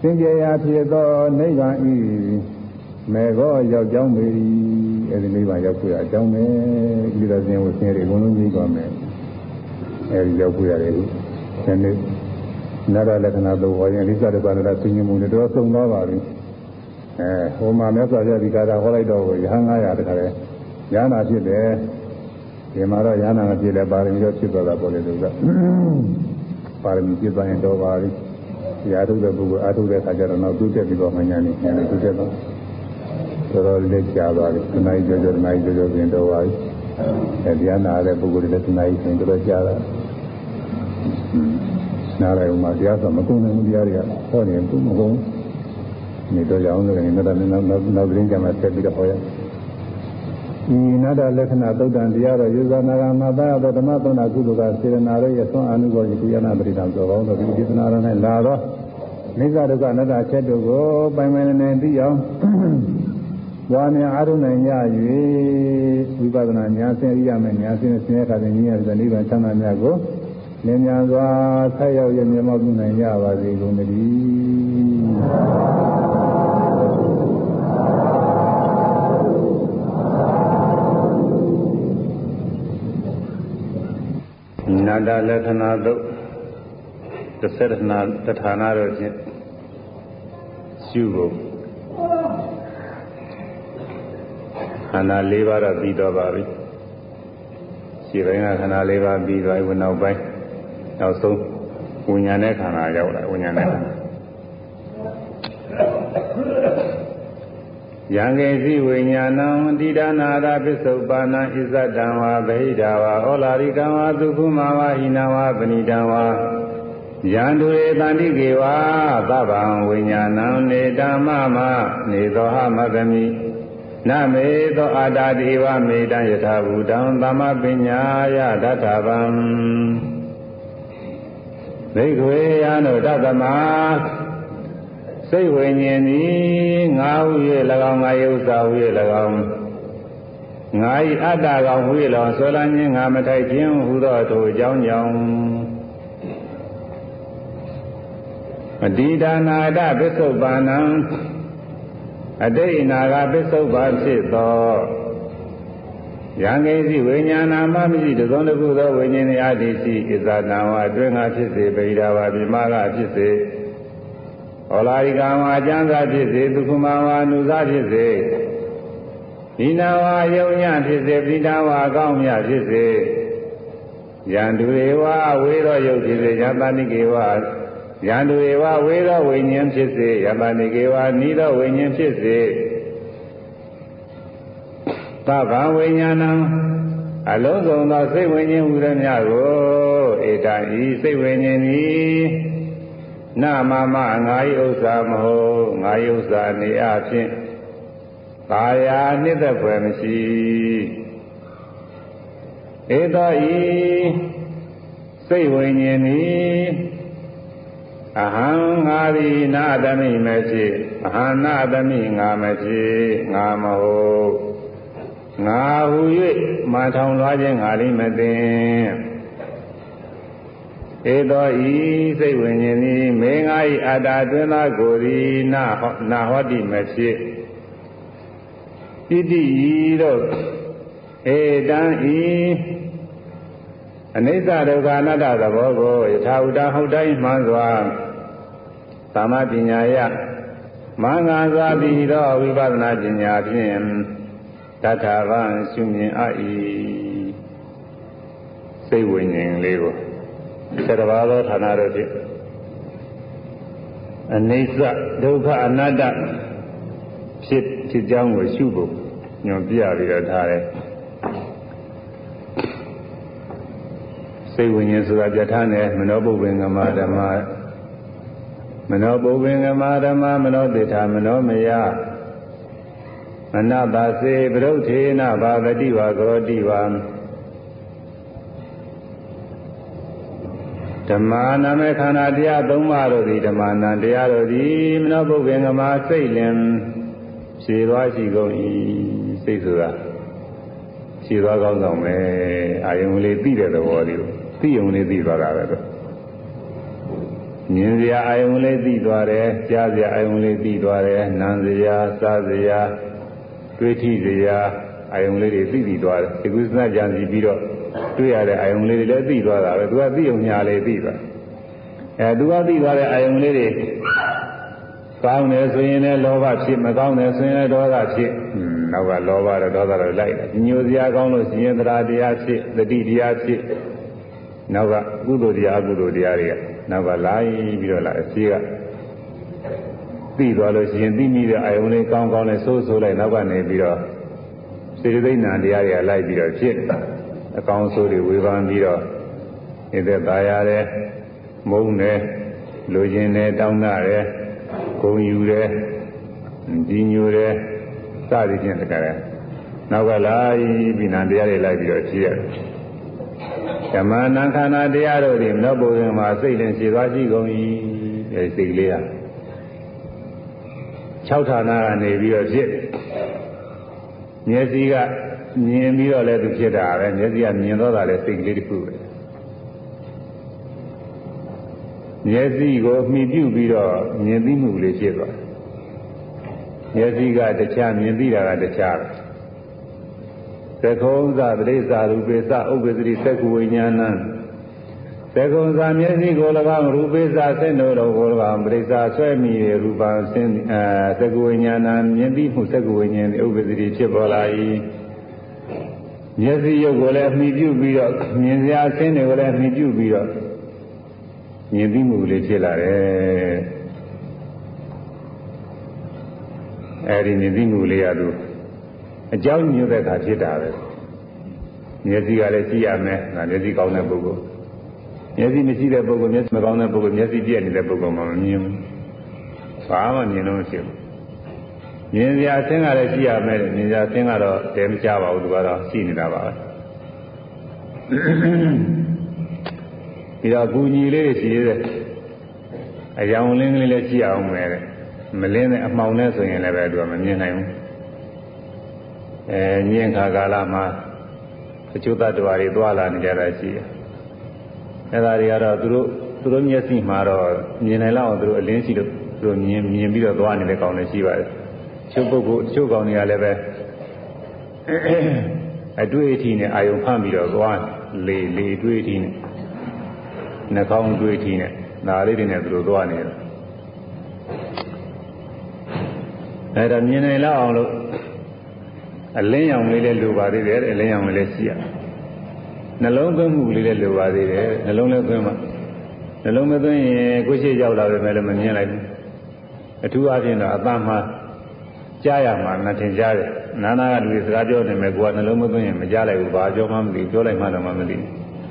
စင်ကြယ်ရာဖြစ်သောနိဗ္ဗာန်ဤမေဃောရောက်ကြောင်းပေအဲဒီနိဗ္ဗာန်ရောက်ဖို့အကြောင်းပဲဒီလိုစဉ်ဝဆင်းတွေအကုန်လုံးကြီးသွားမယ်အဲဒီရောက်ဖို့ရတယ်ဒီနေ့နာရလက္ခဏာတော့ဟောရင်လိစ္ဆဒုက္ခနာသိဉ္ဇမှုတွေတော့သုံးသွားပါပြီအဲဟိုမှာမြတ်စွာဘုရားဒီကာတာဟောလိုက်တော့ရဟန်းငါးရာတခါလဲဉာဏ်နာဖြစ်တယ်ဒီမှာတော့ဉာဏ်နာမဖြစ်လဲပါရမီတော့ဖြစ်သွားတာပေါ့လေသူကပါရမီဖြစ်သွားရင်တော့ပါပြီရာထုတဲ့ပုဂ္ဂိုလ်အာထုတဲ့အခါကျတော့နောက်သူ့တက်ပြီးတော့မှဉာဏ်နဲ့ဉာဏ်နဲ့သူ့တက်တော့တော်တော်လေးကြာသွားပြီတနားကြောကြောတနားကြောကြောပြင်တော့ပါပြီအဲဒီဉာဏ်နာတဲ့ပုဂ္ဂိုလ်တွေလည်းတနားကြီးပြင်တော့ကြာတာနားလိုက်ဥမာတရားဆိုမကုန်နိုင်ဘူးတရားတွေကဟောနေသူမကုန်နေတော့ရအောင်လို့လည်းနောက်နောက်နောက်သတင်းကြမှာဆက်ပြီးတော့ဟောရဤနာတလက္ခဏာသုတ်တံတရားတော်ယူဇာနာဂမသာသောဓမ္မသုံးနာကုသိုလ်ကစေရနာရဲ့အစွမ်းအနုဘောကြီးကုယနာပရိသံသောကောင်းသောဒီဒေသနာတော်၌လာသောနိစ္စဒုက္ခအနတ္တချက်တို့ကိုပိုင်ပိုင်နေသိအောင်ဝါနေအာရုံနိုင်ရ၍ဝိပဿနာဉာဏ်ဆင်းရိယမဲ့ဉာဏ်ဆင်းဆင်းရဲခါတဲ့ဉာဏ်ရတဲ့နိဗ္ဗာန်ချမ်းသာမြတ်ကိုဉာဏ်ဉာဏ်စွာဆက်ရောက်ရမြတ်မောပြုနိုင်ကြပါစေကုန်သတည်းနာတလက္ခဏာသုတ်တစ်ဆက်နာတဌာနတို့ဖြင့်ရှုဖို့ခန္ဓာ၄ပါးတော့ပြီးတော့ပါပြီရှင်းပိုင်းကခန္ဓာ၄ပါးပြီးသွားပြီနောက်ပိုင်းနောက်ဆုံးဝိညာဉ်နဲ့ခန္ဓာရောက်လာဝိညာဉ်နဲ့ခန္ဓာယံကေစီဝိညာဏံတိဒါနာရာပစ္စုပ္ပန္နဣဇတံဝါဗဟိတဝါဩလာရိကံဝါသုခုမဝါဟိနဝါပဏိတံဝါယံတုရေတန္တိကေဝါသဗ္ဗံဝိညာဏံနေဓမ္မမနေသောဟမဂမိနမေသောအာတာတိဝမေတံယထာဘူတံသမ္မပညာယဒဋ္ဌဗံဘိက္ခွေယံတို့တသမစိတ်ဝိညာဉ်သည်ငါဟု၍၎င်းငါယုတ်စာဟု၍၎င်းငါ၏အတ္တကောင်ဟု၍၎င်းဆွဲလန်းခြင်းငါမထိုက်ခြင်းဟူသောထိုအကြောင်းကြောင့်အတ္တိဒါနာတပစ္စုပ္ပန္နံအတိတ်နာဂပစ္စုပ္ပန်ဖြစ်သောယံကိစီဝိညာဏမမရှိတစုံတစ်ခုသောဝိညာဉ်အတ္တိရှိဣဇာတံဝအတွင်းကဖြစ်စေပိဒါဝပြမကဖြစ်စေဩလာရိကံဝါအကျမ်းသာဖြစ်စေဒုက္ခမဝါအနုသာဖြစ်စေဒီနာဝါယုံညဖြစ်စေပိဒါဝါအကောင်းမြဖြစ်စေယံတူေဝဝေသောယုတ်ဖြစ်စေယံတဏိကေဝယံတူေဝဝေသောဝိညာဉ်ဖြစ်စေယံတဏိကေဝနိသောဝိညာဉ်ဖြစ်စေသဗ္ဗဝိညာဏံအလုံးစုံသောစိတ်ဝိညာဉ်ဟူသည်များကိုဧတံဤစိတ်ဝိညာဉ်သည်နာမမငါ၏ဥစ္စာမဟုတ်ငါ၏ဥစ္စာနေအဖြင့်ပါရာနှစ်သက်ဖွယ်မရှိဧသောဤစိတ်ဝိညာဉ်သည်အဟံငါသည်နာသမိမဖြစ်အဟံနာသမိငါမဖြစ်ငါမဟုတ်ငါဟူ၍မာထောင်လွှားခြင်းငါလေးမသိဧသောဤစိတ်ဝိညာဉ်သည်မေငါ၏အတ္တအတွင်းသားကိုယ်သည်နာနာဟောတိမဖြစ်ဣတိဤတို့ဧတံဤအနိစ္စဒုက္ခအနတ္တသဘောကိုယထာဥတဟုတ်တိုင်းမှန်စွာသမ္မာပညာယမင်္ဂသာပြီးသောဝိပဿနာပညာဖြင့်တထာဗံရှုမြင်အပ်၏စိတ်ဝိညာဉ်လေးကိုဆက်တပါးသောဌာနတို့ဖြင့်အနိစ္စဒုက္ခအနတ္တဖြစ်ဖြစ်ကြောင်းကိုရှုဖို့ညွန်ပြပြီးတော့ထားတယ်စိတ်ဝိညာဉ်ဆိုတာပြဋ္ဌာန်းတယ်မနောပုပ္ပင်္ဂမဓမ္မမနောပုပ္ပင်္ဂမဓမ္မမနောတိထာမနောမယအနတ္တစေပရုထေနဘာဂတိဝါကရောတိဝါဓမ္မာနာမေခန္ဓာတရားသုံးပါးတို့သည်ဓမ္မာနံတရားတို့သည်မနောပုပ္ပင်္ဂမစိတ်လင်ဖြေသွားရှိကုန်၏စိတ်ဆိုတာဖြေသွားကောင်းဆောင်ပဲအာယုံလေးသိတဲ့သဘောလေးကိုသိုံလေးသိသွားတာပဲတော့မြင်စရာအာယုံလေးသိသွားတယ်ကြားစရာအာယုံလေးသိသွားတယ်နားစရာစားစရာတွေးထိစရာအာယုံလေးတွေသိသိသွားတယ်ဒီကုသနာကြံစီပြီးတော့တွေ့ရတဲ့အာယုံလေးတွေလည်းသိသွားတာပဲသူကသိုံညာလေးသိသွားအဲသူကသိသွားတဲ့အာယုံလေးတွေကောင်းတယ်ဆိုရင်လည်းလောဘဖြစ်မကောင်းတယ်ဆိုရင်လည်းဒေါသဖြစ်နောက်ကလောဘနဲ့ဒေါသတွေလိုက်တယ်ညိုစရာကောင်းလို့ရှင်သရာတရားဖြစ်တတိတရားဖြစ်နောက်ကကုသိုလ်တရားအကုသိုလ်တရားတွေကနောက်ကလိုက်ပြီးတော့လာအစီကသိသွားလို့ရှိရင်သိမိတဲ့အာယုံလေးကောင်းကောင်းနဲ့ဆိုးဆိုးလိုက်နောက်ကနေပြီးတော့စေတသိက်နာတရားတွေကလိုက်ပြီးတော့ဖြစ်အကောင်းဆိုးတွေဝေဖန်ပြီးတော့ဒီသက်သာရတယ်မုန်းတယ်လူကျင်တယ်တောင်းတတယ်ဂုံယူတယ်ကြီးညိုတယ်စသည်ဖြင့်တကယ်နောက်ကလိုက်ပြီးနာတရားတွေလိုက်ပြီးတော့ဖြစ်ရတယ်ဓမ္မနာခန္ဓာတရားတို့ဒီမနောဘုရင်မှာစိတ်နဲ့ခြေသွားရှိကုန်၏အဲစိတ်လေးက၆ဌာနကနေပြီးတော့ဖြစ်မျက်စိကမြင်ပြီးတော့လည်းသူဖြစ်တာပဲမျက်စိကမြင်တော့တာလည်းစိတ်ကလေးတစ်ခုပဲမျက်စိကိုမှီပြုပြီးတော့မြင်သိမှုလေးဖြစ်သွားမျက်စိကတခြားမြင်သိတာကတခြားသက္ကုံသပရိစ္ဆာရူပိသဥပ္ပစ္စရိသက္ကဝိညာဏံသက္ကုံသာမျက်စိကို၎င်းရူပိသဆင့်တို့ကို၎င်းပရိစ္ဆာဆွဲမိရရူပံဆင်းအဲသက္ကဝိညာဏံမြင်သိမှုသက္ကဝိညာဉ်ဥပ္ပစ္စရိဖြစ်ပေါ်လာ၏မျက်စိရုပ်ကိုလည်းမှီပြုပြီးတော့မြင်စရာဆင်းတွေကိုလည်းမှီပြုပြီးတော့မြင်သိမှုလေးဖြစ်လာတယ်အဲဒီမြင်သိမှုလေးရသူအကြောင်းညွှန်တဲ့အခါဖြစ်တာပဲမျက်စိကလည်းကြည့်ရမယ်ငါမျက်စိကောင်းတဲ့ပုဂ္ဂိုလ်မျက်စိမရှိတဲ့ပုဂ္ဂိုလ်မျက်စိမကောင်းတဲ့ပုဂ္ဂိုလ်မျက်စိပြည့်နေတဲ့ပုဂ္ဂိုလ်မှမမြင်ဘူးဘာမှမြင်လို့မရှိဘူးမြင်စရာအသင်းကလည်းကြည့်ရမယ်မြင်စရာအသင်းကတော့တဲမကြပါဘူးသူကတော့ရှိနေတာပါပဲဒီတော့ကူညီလေးရှိသေးတယ်အယောင်လင်းကလေးလည်းကြည့်အောင်မယ်တဲ့မလင်းတဲ့အမှောင်နဲ့ဆိုရင်လည်းပဲသူကမမြင်နိုင်ဘူးအဲညင်ခါကာလမှာအကျိုးတ attva တွေသွားလာနေကြတာရှိတယ်အဲဒါတွေကတော့သူတို့သူတို့မျက်စိမှာတော့မြင်နိုင်လောက်အောင်သူတို့အလင်းရှိလို့သူတို့မြင်မြင်ပြီးတော့သွားနေတဲ့ကောင်တွေရှိပါတယ်ချုပ်ပုဂ္ဂိုလ်ချုပ်ကောင်တွေကလည်းပဲအတွေ့အထိနဲ့အာယုံဖမ်းပြီးတော့သွားလေလေအတွေ့အထိနဲ့နှာခေါင်းအတွေ့အထိနဲ့နားလေးတွေနဲ့သူတို့သွားနေတယ်အဲဒါမြင်နိုင်လောက်အောင်လို့အလင်းရောင်လေးလည်းလိုပါသေးတယ်အလင်းရောင်လေးလည်းရှိရနှလုံးသွင်းမှုလေးလည်းလိုပါသေးတယ်နှလုံးလည်းသွင်းမှနှလုံးမသွင်းရင်ကိုယ်ရှိရောက်လာပဲလည်းမမြင်လိုက်ဘူးအထူးအားဖြင့်တော့အတန်မှာကြားရမှာနဲ့ထင်ရှားတယ်နာနာကလူတွေစကားပြောနေမယ်ကိုယ်ကနှလုံးမသွင်းရင်မကြားလိုက်ဘူးဘာပြောမှမသိပြောလိုက်မှတော့မှမသိ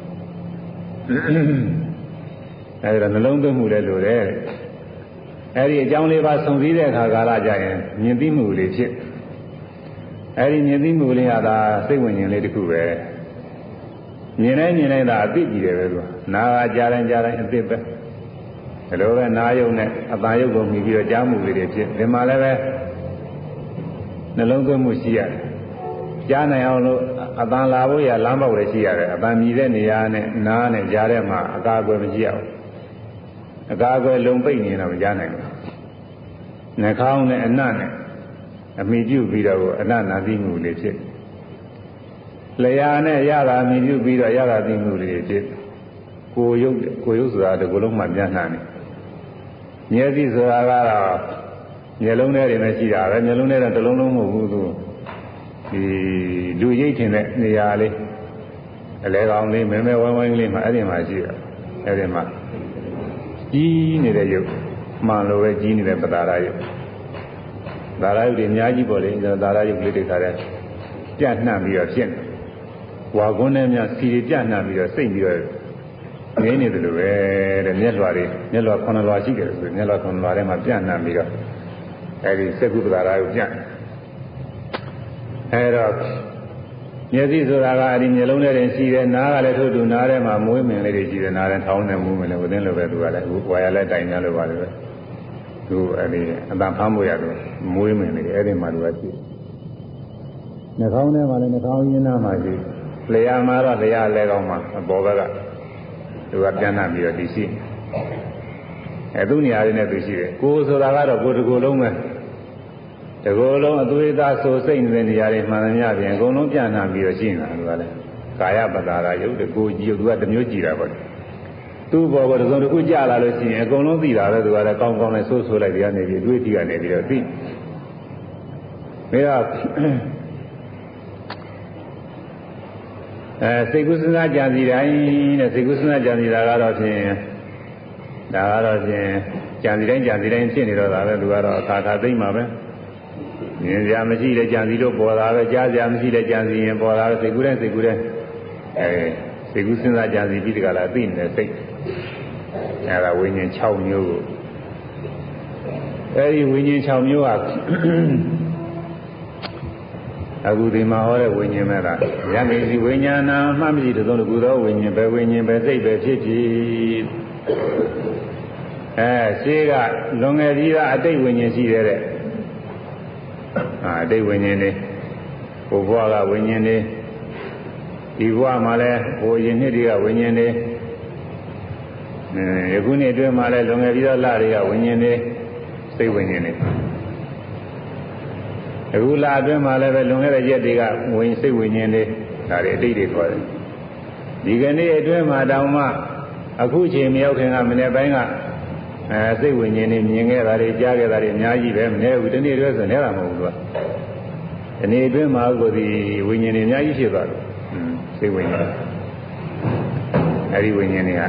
အဲဒီတော့နှလုံးသွင်းမှုလည်းလိုတယ်အဲဒီအကြောင်းလေးပါစုံစည်းတဲ့အခါကာလကြရင်မြင်သိမှုလေးဖြစ်အဲဒီမြင်သိမှုလေးကသာစိတ်ဝင်ရင်လေးတစ်ခုပဲမြင်တိုင်းမြင်တိုင်းသာအသိကြည့်တယ်ပဲသူနာကကြားတိုင်းကြားတိုင်းအသိပဲဒီလိုပဲနာယုံနဲ့အတန်ယုတ်ကိုမြည်ပြီးတော့ကြားမှုလေးတွေဖြစ်ဒီမှာလည်းပဲနှလုံးသွင်းမှုရှိရတယ်ကြားနိုင်အောင်လို့အတန်လာဖို့ရလမ်းပေါက်လည်းရှိရတယ်အတန်မြည်တဲ့နေရာနဲ့နားနဲ့ကြားထဲမှာအကာအကွယ်မရှိအောင်အကာအကွယ်လုံပိတ်နေတော့မကြားနိုင်ဘူးနှာခေါင်းနဲ့အနံ့နဲ့အမိပြုပြီးတော့အနနာသိမှုလေးဖြစ်လျာနဲ့ရတာအမိပြုပြီးတော့ရတာသိမှုလေးဖြစ်ကိုယ်ရုပ်ကိုယ်ရုပ်ဆိုတာဒီကိုယ်လုံးမှမျက်နှာနဲ့မျက်စိဆိုတာကတော့မျက်လုံးထဲတွေနဲ့ရှိတာပဲမျက်လုံးထဲတော့တစ်လုံးလုံးမဟုတ်ဘူးသူဒီလူရိပ်ထင်တဲ့နေရာလေးအလဲကောင်လေးမဲမဲဝိုင်းဝိုင်းလေးမှအဲ့ဒီမှာရှိတာအဲ့ဒီမှာကြီးနေတဲ့ရုပ်မှန်လို့ပဲကြီးနေတဲ့ပတာရရုပ်ဒါရယုတ်တွေအများကြီးပေါ့လေဒါရယုတ်လေးတွေခါတဲ့ပြန့်နှံ့ပြီးတော့ဖြစ်နေဝါကွန်းနဲ့များစီတွေပြန့်နှံ့ပြီးတော့စိတ်ပြီးတော့ငိမ့်နေတယ်လို့ပဲတဲ့မျက်လွှာတွေမျက်လွှာခုနှစ်လွှာရှိတယ်ဆိုမျက်လွှာခုနှစ်လွှာထဲမှာပြန့်နှံ့ပြီးတော့အဲဒီစက္ကုပ္ပဒါရယုတ်ပြန့်အဲတော့မျက်စိဆိုတာကအဲဒီမျက်လုံးထဲတင်ရှိတယ်နားကလည်းထို့တူနားထဲမှာမွေးမြင်လေးတွေရှိတယ်နားထဲထောင်းနေမွေးမြင်လေးဝင်းလိုပဲသူကလည်းဝါရလက်တိုင်များလိုပါလေပဲသူအဲဒီအတန်ဖမ်းဖို့ရတယ်မွေးမြင်လေးအဲ့ဒီမှာသူကရှိနှာခေါင်းထဲမှာလည်းနှာခေါင်းရင်းသားမှာရှိလျှာမှာတော့လျှာလဲကောင်းမှာအပေါ်ဘက်ကသူကပြန်နှံ့ပြီးတော့ဒီရှိအဲသူနေရာလေးနဲ့သူရှိတယ်ကိုယ်ဆိုတာကတော့ကိုယ်တစ်ကိုယ်လုံးပဲတကိုယ်လုံးအသွေးသားဆိုစိတ်နေတဲ့နေရာတွေမှန်သမျှပြင်အကုန်လုံးပြန့်နှံ့ပြီးတော့ရှိနေတာသူကလည်းကာယပတာရာယုတ်တကိုယ်ကြည့်သူကတစ်မျိုးကြည့်တာပေါ့သူ့ဘောကတစ်စုံတစ်ခုကြာလာလို့ရှိရင်အကုန်လုံးသိတာပဲသူကလည်းကောင်းကောင်းနဲ့ဆိုးဆိုးလိုက်တရားနေပြီးအတွေးကြည့်ကနေပြီးတော့သိဒါကအဲစိတ်ကုသနာကြံစီတိုင်းတဲ့စိတ်ကုသနာကြံစီတာကတော့ဖြင့်ဒါကတော့ဖြင့်ကြံစီတိုင်းကြံစီတိုင်းဖြစ်နေတော့တာပဲသူကတော့အခါခါသိမ့်မှာပဲမြင်ကြမရှိတဲ့ကြံစီလို့ပေါ်တာပဲကြားကြမရှိတဲ့ကြံစီရင်ပေါ်တာပဲစိတ်ကူးတဲ့စိတ်ကူးတဲ့အဲစိတ်ကူးစဉ်းစားကြံစီပြီးတကလားသိနေတဲ့စိတ်အဲဒါဝိညာဉ်၆မျိုးကိုအဲဒီဝိညာဉ်၆မျိုးဟာအခုဒီမှာဟောတဲ့ဝိညာဉ်မဲ့လားယံဒီဝိညာဏမှတ်မရှိတဲ့သုံးခုသောဝိညာဉ်ပဲဝိညာဉ်ပဲစိတ်ပဲဖြစ်ဖြစ်အဲရှိကလွန်ငယ်ကြီးကအတိတ်ဝိညာဉ်ရှိတဲ့အာအတိတ်ဝိညာဉ်လေးဘုဘွားကဝိညာဉ်လေးဒီဘွားမှာလဲဟိုရင်နှစ်တွေကဝိညာဉ်လေးအဲယခုနှစ်အတွင်းမှာလဲလွန်ငယ်ပြီးတော့လတွေကဝိညာဉ်လေးစိတ်ဝိညာဉ်လေးအခုလအတွင်းမှာလည်းပဲလွန်ခဲ့တဲ့ရက်တွေကဝင်စိတ်ဝိညာဉ်လေးဒါတွေအတိတ်တွေခေါ်တယ်ဒီကနေ့အတွင်းမှာတောင်မှအခုချိန်မရောက်ခင်ကမနေ့ပိုင်းကအဲစိတ်ဝိညာဉ်လေးမြင်ခဲ့တာတွေကြားခဲ့တာတွေအများကြီးပဲမနေ့ကဒီနေ့တွဲဆိုနေတာမဟုတ်ဘူးသူကဒီနေ့အတွင်းမှာကိုဒီဝိညာဉ်တွေအများကြီးဖြစ်သွားတယ်စိတ်ဝိညာဉ်အဲဒီဝိညာဉ်တွေ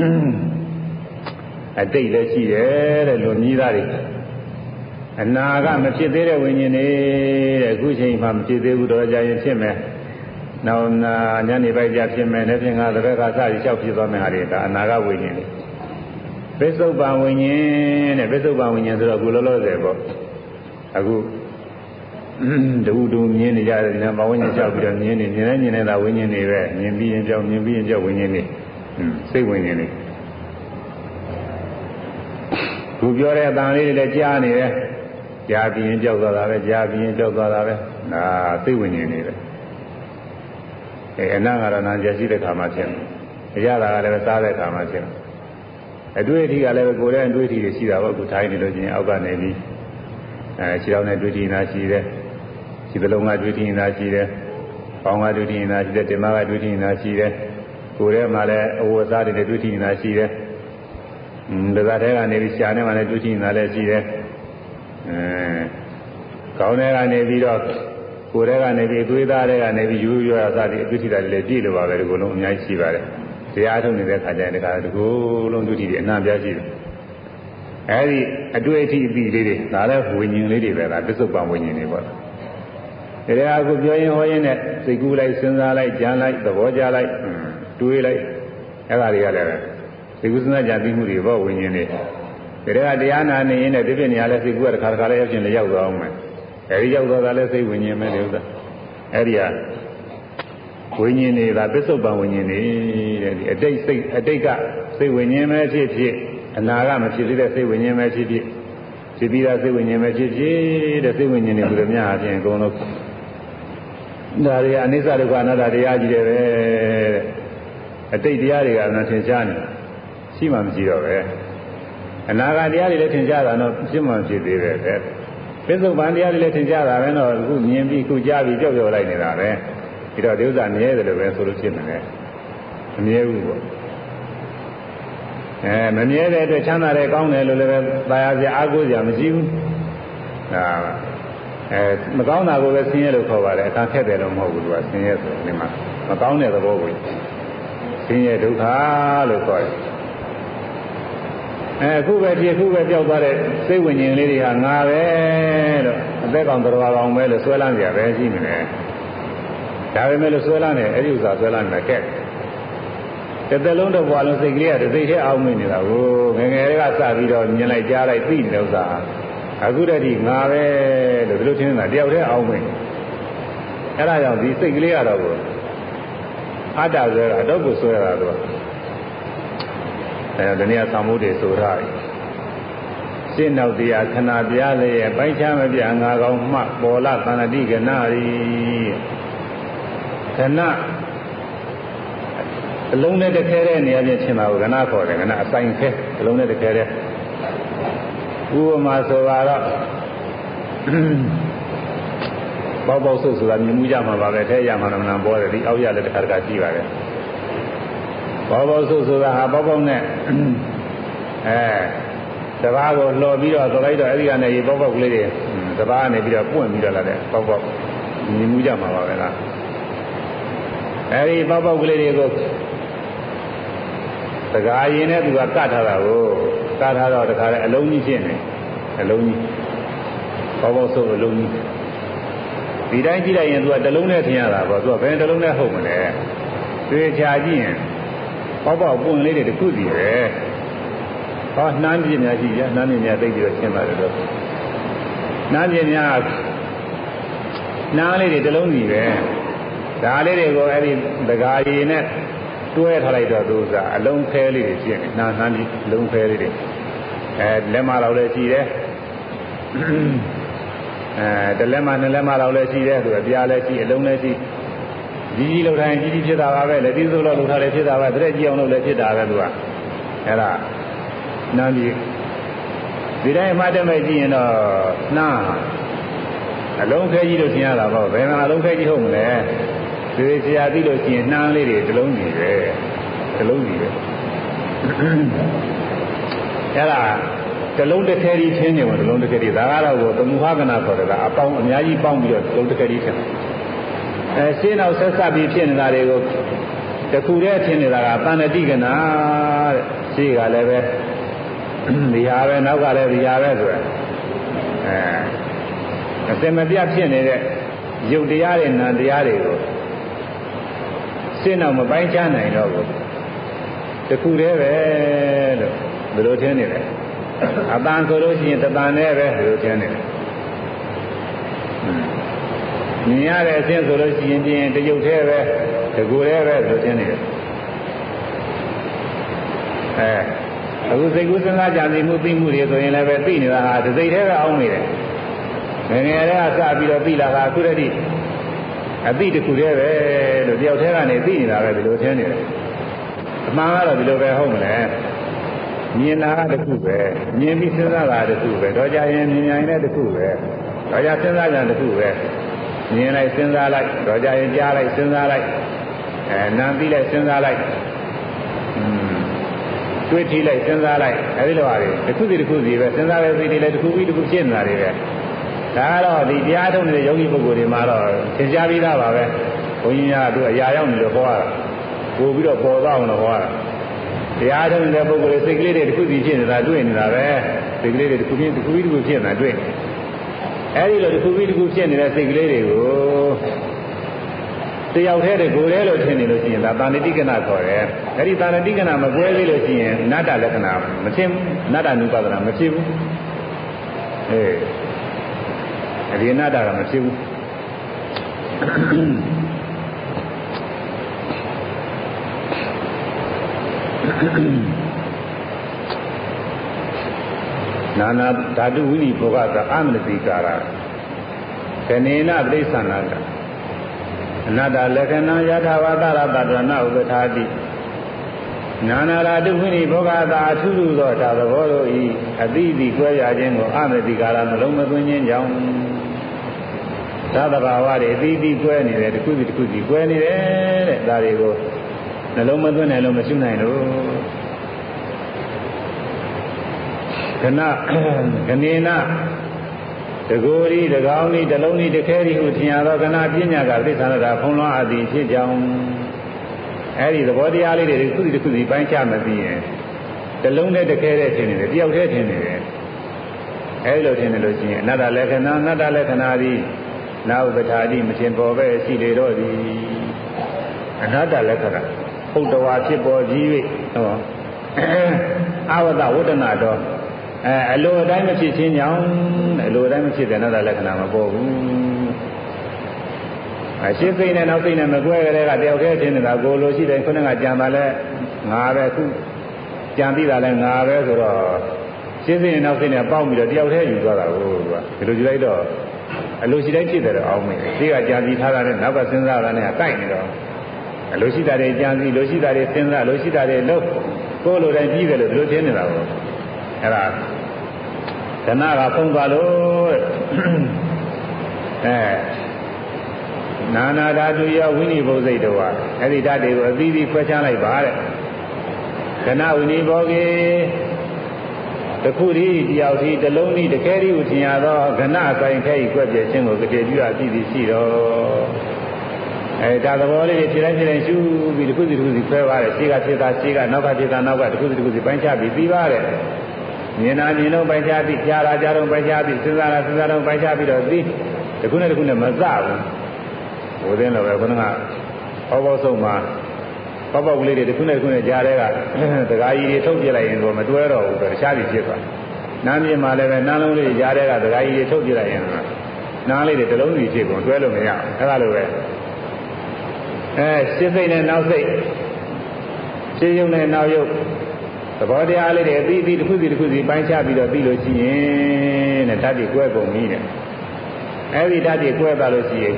ကအတိတ်လည်းရှိတယ်တဲ့လွန်ကြီးသားတွေအနာကမဖြစ်သေးတဲ့ဝိညာဉ်တွေတဲ့အခုချိန်မှမဖြစ်သေးဘူးတော့ကြာရင်ဖြစ်မယ်။နောက်ညနေပိုင်းကျဖြစ်မယ်။နေ့ပြင်ကသဘက်ကစပြီးလျှောက်ဖြစ်သွားမယ်ဟာတွေဒါအနာကဝိညာဉ်တွေ။ပစ္စုပန်ဝိညာဉ်တဲ့ပစ္စုပန်ဝိညာဉ်ဆိုတော့အခုလောလောဆယ်ပေါ့။အခုတူတူမြင်နေကြတဲ့ဉာဏ်ပဝိညာဉ်လျှောက်ပြီးတော့မြင်နေမြင်နေမြင်နေတာဝိညာဉ်တွေပဲမြင်ပြီးရင်ကြောက်မြင်ပြီးရင်ကြောက်ဝိညာဉ်တွေစိတ်ဝိညာဉ်တွေခုပြောတဲ့အတန်လေးတွေလည်းကြားနေတယ်ကြားပြီးရင်ကြောက်သွားတာပဲကြားပြီးရင်ကြောက်သွားတာပဲဒါသိဝိညာဉ်တွေပဲအဲအနံ့ကတော့နာကြရှိတဲ့ခါမှဖြစ်တယ်အရသာကလည်းစားတဲ့ခါမှဖြစ်တယ်အတွေ့အထိကလည်းကိုယ်ရဲ့အတွေ့အထိတွေရှိတာပေါ့အခုထိုင်နေလို့ချင်းအောက်ကနေပြီးအဲခြေထောက်နဲ့တွေ့ထိနာရှိတယ်ခြေသလုံးကတွေ့ထိနာရှိတယ်ပေါင်းကတွေ့ထိနာရှိတယ်တင်မကတွေ့ထိနာရှိတယ်ကိုယ်ရဲ့မှာလည်းအဝတ်အစားတွေတွေ့ထိနာရှိတယ်ဒါသာတဲ့ကနေပြီးရှားနေမှလည်းတွေ့ထိနာလည်းရှိတယ်အဲကောင်းတဲ့ကနေပြီးတော့ကိုယ်တဲ့ကနေပြီးသွေးသားတဲ့ကနေပြီးယူရွရစသည်အတွေ့အထိတွေလည်းပြည့်လို့ပါပဲဒီကုလုံးအများကြီးရှိပါတယ်တရားထုတ်နေတဲ့ခါကျရင်ဒီကဒီကုလုံးတွေ့ထိတွေအနှံ့ပြားရှိတယ်အဲဒီအတွေ့အထိအပြီးလေးတွေဒါလည်းဝိညာဉ်လေးတွေပဲဒါပစ္စုပန်ဝိညာဉ်တွေပေါ့ဒါတရားအခုပြောရင်ဟောရင်နဲ့စိတ်ကူးလိုက်စဉ်းစားလိုက်ကြံလိုက်သဘောကြလိုက်တွေးလိုက်အဲဒါတွေကလည်းစိတ်ကူးစဉ်းစားကြံသိမှုတွေပေါ့ဝိညာဉ်တွေဒါကတရားနာနေရင်လည်းဒီပြည့်နေရာလဲစိတ်ကူးကတစ်ခါတစ်ခါလဲရောက်ချင်းလည်းရောက်သွားအောင်မယ်အဲဒီရောက်သွားတာလဲစိတ်ဝိညာဉ်ပဲလေဥစ္စာအဲဒီဟာဝိညာဉ်တွေကပစ္စုပန်ဝိညာဉ်တွေတဲ့ဒီအတိတ်စိတ်အတိတ်ကစိတ်ဝိညာဉ်ပဲဖြစ်ဖြစ်အနာကမဖြစ်သေးတဲ့စိတ်ဝိညာဉ်ပဲဖြစ်ဖြစ်ဖြစ်ပြီးသားစိတ်ဝိညာဉ်ပဲဖြစ်ဖြစ်တဲ့စိတ်ဝိညာဉ်တွေဘုရားများအပြင်အကုန်လုံးဒါတွေအနိစ္စဒုက္ခအနတ္တတရားကြီးတွေပဲတဲ့အတိတ်တရားတွေကတော့သင်ရှားနေရှိမှမရှိတော့ပဲအနာဂတ်တရားတွေလည်းသင်ကြားတာတော့ဖြစ်မှဖြစ်သေးတယ်ပဲပစ္စုပန်တရားတွေလည်းသင်ကြားတာပဲတော့အခုမြင်ပြီးခုကြားပြီးကြောက်ကြောက်လိုက်နေတာပဲဒီတော့ဒီဥစ္စာမြဲတယ်လို့ပဲဆိုလို့ဖြစ်နေတယ်မမြဲဘူးပေါ့အဲမမြဲတဲ့အတွက်ချမ်းသာတယ်ကောင်းတယ်လို့လည်းပဲသာယာစရာအားကိုးစရာမရှိဘူးဒါအဲမကောင်းတာကိုပဲဆင်းရဲလို့ခေါ်ပါတယ်အခါခက်တယ်လို့မဟုတ်ဘူးသူကဆင်းရဲဆိုဒီမှာမကောင်းတဲ့သဘောကိုဆင်းရဲဒုက္ခလို့ခေါ်တယ်အဲအခုပဲဒီအခုပဲကြောက်သွားတဲ့စိတ်ဝိညာဉ်လေးတွေဟာငါပဲလို့အသက်ကောင်တော်ကောင်ပဲလို့ဆွဲလန်းကြပဲရှိနေတယ်ဒါပေမဲ့လို့ဆွဲလန်းတယ်အဲ့ဒီဥစ္စာဆွဲလန်းတယ်ကဲတစ်သက်လုံးတစ်ဘဝလုံးစိတ်ကလေးကတစ်စိတ်တည်းအောင်းမိနေတာကိုငငယ်တွေကစပြီးတော့မြင်လိုက်ကြားလိုက်သိနေတဲ့ဥစ္စာအခုတည်းကငါပဲလို့ဒီလိုထင်နေတာတယောက်တည်းအောင်းမိအဲ့ဒါကြောင့်ဒီစိတ်ကလေးကတော့ကိုအတ္တဆွဲတာအတော့ကိုဆွဲတာတော့အဲဒီနေ့သံမှုတွေဆိုထားတယ်ရှင်းနောက်တရားခဏပြားလေပိုင်းခြားမပြငါကောင်မှပေါ်လာသန္တိကနာရီခဏအလုံးနဲ့တခဲတဲ့နေရာချင်းရှင်းတာကိုကနာခေါ်တယ်ကနာအဆိုင်ခဲအလုံးနဲ့တခဲတဲ့ဥပမာဆိုတော့ပေါပေါဆုပ်ဆိုတာမြင်မှုကြမှာပါပဲထဲရမှာမနာပေါ်တယ်ဒီအောက်ရလည်းတစ်ခါတစ်ခါကြည့်ပါလေပေါပေါဆုပ်ဆိုတာဟာပေါပေါနဲ့အဲတဘာကိုလှော်ပြီးတော့သလိုက်တော့အဲဒီကနေရေပေါပေါကလေးတွေတဘာကနေပြီးတော့ပွင့်ပြီးတော့လာတဲ့ပေါပေါမြင်မှုကြမှာပါပဲလားအဲဒီပေါပေါကလေးတွေကိုတကားရင်နဲ့သူကကတ်ထားတာကိုကတ်ထားတော့တခါလဲအလုံးကြီးဖြစ်နေအလုံးကြီးပေါပေါဆုပ်အလုံးကြီးဒီတိုင်းကြည့်လိုက်ရင်သူကတလုံးနဲ့ထင်ရတာပေါ့သူကဘယ်တလုံးနဲ့ဟုတ်မလဲတွေ့ချာကြည့်ရင်ပေါပေါပွင့်လေးတွေတစ်ခုစီပဲဟောနှမ်းပြင်းများရှိရနှမ်းပြင်းများသိပြီးတော့ရှင်းပါတယ်တော့နှမ်းပြင်းများနှမ်းလေးတွေတလုံးစီပဲဒါလေးတွေကိုအဲ့ဒီတကားရည်နဲ့တွဲထားလိုက်တော့သူကအလုံးခဲလေးတွေဖြစ်နေနှမ်းနှမ်းပြီးလုံးခဲလေးတွေအဲလက်မလောက်လည်းရှိတယ်အဲတလက်မနှစ်လက်မလောက်လည်းရှိတယ်သူအပြားလည်းရှိအလုံးလည်းရှိကြီးကြီးလောက်တိုင်းကြီးကြီးဖြစ်တာပါပဲလက်သီးစိုးလောက်လောက်ထားလည်းဖြစ်တာပါတရက်ကြီးအောင်လုပ်လည်းဖြစ်တာပဲသူကအဲ့ဒါနှမ်းပြီးဒီတိုင်းမှတ်တယ်မဲ့ကြည့်ရင်တော့နှမ်းအလုံးခဲကြီးလို့ထင်ရတာပေါ့ဘယ်မှာအလုံးခဲကြီးဟုတ်မလဲဒီဆရာသိလို့ရှိရင်နှမ်းလေးတွေတစ်လုံးစီပဲတစ်လုံးစီပဲအဲ့ဒါတစ်လုံးတစ်ခဲကြီးထင်းနေမှာတစ်လုံးတစ်ခဲကြီးဒါကတော့ကိုသမုဟကနာခေါ်တယ်ကအပေါင်းအများကြီးပေါင်းပြီးတော့တစ်လုံးတစ်ခဲကြီးထင်းအဲရှင်းတော့ဆက်ဆက်ပြီးဖြစ်နေတာတွေကိုတခုတည်းထင်းနေတာကတဏှတိကနာတဲ့ရှင်းကလည်းပဲဒီဟာပဲနောက်ကလည်းဒီဟာပဲဆိုရယ်အဲအစင်မပြတ်ဖြစ်နေတဲ့ယုတ်တရားတွေနာတရားတွေကိုရှင်းတော့မပိုင်းခြားနိုင်တော့ဘူးတခုတည်းပဲလို့ဘယ်လိုထင်းနေလဲအတန်ဆိုလို့ရှိရင်တတန်နဲ့ပဲဘယ်လိုထင်းနေလဲမြင်ရတဲ့အခြင်းဆိုလို့ရှိရင်ပြင်တရုပ်သေးပဲတကူတည်းပဲဆိုထင်းနေတယ်အဲအခုစိတ်ကူးစဉ်းစားကြံစည်မှုသိမှုတွေဆိုရင်လည်းပဲသိနေတာဟာတစ်စိတ်တည်းပဲအောင်းနေတယ်ငယ်ငယ်လေးကစပြီးတော့သိလာတာအခုတည်းအသိတခုတည်းပဲလို့တယောက်တည်းကနေသိနေတာပဲဒီလိုထင်းနေတယ်အမှန်ကတော့ဒီလိုပဲဟုတ်မလဲမြင်တာကတခုပဲမြင်ပြီးစဉ်းစားတာတခုပဲတော့ကြရင်မြင်ရင်လည်းတခုပဲတော့ကြစဉ်းစားကြတခုပဲမြင်လိုက်စဉ်းစားလိုက်တော့ကြရင်ကြားလိုက်စဉ်းစားလိုက်အဲနားပြီးလိုက်စဉ်းစားလိုက်တွေးထီးလိုက်စဉ်းစားလိုက်အဲဒီလိုပါလေတခုစီတခုစီပဲစဉ်းစားတဲ့စိတ်တွေလည်းတခုပြီးတခုဖြစ်နေတာတွေပဲဒါကတော့ဒီတရားထုတ်နေတဲ့ယောဂီပုဂ္ဂိုလ်တွေမှာတော့သင်ကြားပြီးသားပါပဲဘုန်းကြီးကသူအရာရောက်နေလို့ဟောတာပို့ပြီးတော့ပေါ်သွားအောင်လို့ဟောတာတရားထုတ်နေတဲ့ပုဂ္ဂိုလ်တွေစိတ်ကလေးတွေတခုစီဖြစ်နေတာတွေ့နေတာပဲစိတ်ကလေးတွေတခုပြီးတခုပြီးတခုဖြစ်နေတာတွေ့အဲဒီလိုတခုပြီးတခုဖြစ်နေတဲ့စိတ်ကလေးတွေကိုတယောက်တည်းတကိုယ်တည်းလို့ထင်နေလို့ရှိရင်ဒါတာဏိတိကနာခေါ်တယ်အဲဒီတာဏိတိကနာမကွဲသေးလို့ရှိရင်အနတ္တလက္ခဏာမဖြစ်ဘူးအနတ္တနုပါဒနာမဖြစ်ဘူးအေးဒီအနတ္တကမဖြစ်ဘူးနာနာဓာတုဝိနိဘောဂသာအမနတိကာရကနေနပြိဿနာကအနတ္တလက္ခဏာယထာဝတရတ္တရဏဥပထာတိနာနာဓာတုဝိနိဘောဂသာအထုထုသောဒါသဘောတို့ဤအတိအတိကွဲရခြင်းကိုအမနတိကာရနှလုံးမသွင်းခြင်းကြောင့်သာသဘာဝတွေအတိအတိကွဲနေတယ်တစ်ခုစီတစ်ခုစီကွဲနေတယ်တဲ့ဒါတွေကိုနှလုံးမသွင်းနိုင်လို့မရှိနိုင်လို့ခဏကနေနတကိုယ်ဤတကောင်းဤတလုံးဤတခဲဤဟုထင်ရသောခဏပညာကသိသနာတာဖုံးလွှမ်းအပ်သည်ဖြစ်ကြောင်းအဲဒီသဘောတရားလေးတွေတစ်ခုစီတစ်ခုစီပိုင်းခြားမပြီးရင်တလုံးနဲ့တခဲတဲ့ထင်နေတယ်တယောက်တည်းထင်နေတယ်အဲဒီလိုထင်နေလို့ရှိရင်အနတ္တလက္ခဏာအနတ္တလက္ခဏာသည်နာဥပထာတိမခြင်းပေါ်ပဲရှိလေတော့သည်အနတ္တလက္ခဏာဟုတ်တော်ဖြစ်ပေါ်ကြီး၍ဟောအဝတ္တဝတ္တနာတော်အဲအလိုအတိုင်းမဖြစ်ခြင်းကြောင့်အလိုအတိုင်းမဖြစ်တဲ့အနတ္တလက္ခဏာမပေါ်ဘူးအရှိစိတ်နဲ့နောက်စိတ်နဲ့မကွဲကြတဲ့ကတယောက်တည်းထင်နေတာကိုလိုရှိတယ်ခုနကကြံပါလဲငါပဲခုကြံပြီးတာလဲငါပဲဆိုတော့ရှင်းစိတ်နဲ့နောက်စိတ်နဲ့ပေါင်းပြီးတော့တယောက်တည်းယူသွားတာကိုကဒီလိုယူလိုက်တော့အလိုရှိတိုင်းဖြစ်တယ်တော့အောင်းမယ်ဒီကကြံပြီးထားတာနဲ့နောက်ကစဉ်းစားတာနဲ့ကိုက်နေတော့အလိုရှိတာတွေကြံပြီးလိုရှိတာတွေစဉ်းစားလိုရှိတာတွေလို့ကိုယ်လိုတိုင်းပြီးတယ်လို့ဒီလိုထင်နေတာကိုအဲ့ဒါခဏကဖုံးသွားလို့အဲနာနာဓာတုရောဝိနိဘောစိတ်တော်ဟာအဲ့ဒီဓာတ်တွေကိုအသီးသီးခွဲခြားလိုက်ပါတဲ့ခဏဝိနိဘောကေတခုတည်းတယောက်တည်းတစ်လုံးတည်းတကယ်တည်းကိုထင်ရသောခဏဆိုင်ခဲဤကွက်ပြည့်ခြင်းကိုကြည်ပြအသီးသီးရှိတော်အဲဒါသဘောလေးတွေဖြစ်တိုင်းဖြစ်တိုင်းရှုပြီးတစ်ခုစီတစ်ခုစီခွဲပါတယ်ရှေ့ကဖြစ်တာရှေ့ကနောက်ကဖြစ်တာနောက်ကတစ်ခုစီတစ်ခုစီပိုင်းခြားပြီးပြီးပါတယ်မြင်တာမြင်တော့ပိုင်းခြားပြီးကြားတာကြားတော့ပိုင်းခြားပြီးစဉ်းစားတာစဉ်းစားတော့ပိုင်းခြားပြီးတော့ပြီးတစ်ခုနဲ့တစ်ခုနဲ့မစဘူးဟိုသင်းလိုပဲခုနကဟောဘောဆုံးမှာပေါက်ပေါက်ကလေးတွေတစ်ခုနဲ့တစ်ခုနဲ့ကြားတဲ့ကတကားကြီးတွေထုတ်ပြလိုက်ရင်တော့မတွဲတော့ဘူးဆိုတခြားကြီးဖြစ်သွားနားမြင်မှလည်းပဲနားလုံးလေးကြားတဲ့ကတကားကြီးတွေထုတ်ပြလိုက်ရင်နားလေးတွေတစ်လုံးစီဖြစ်ကုန်တွဲလို့မရဘူးအဲ့ဒါလိုပဲအဲရှင်းစိတ်နဲ့နောက်စိတ်ရှင်းယုံနဲ့နောက်ယုံသဘောတရားလေးတွေအပြီးအပြီးတစ်ခုစီတစ်ခုစီပိုင်းခြားပြီးတော့ပြီးလို့ရှိရင်တဲ့ဓာတ်တွေကွဲကုန်ပြီတဲ့အဲဒီဓာတ်တွေကွဲသွားလို့ရှိရင်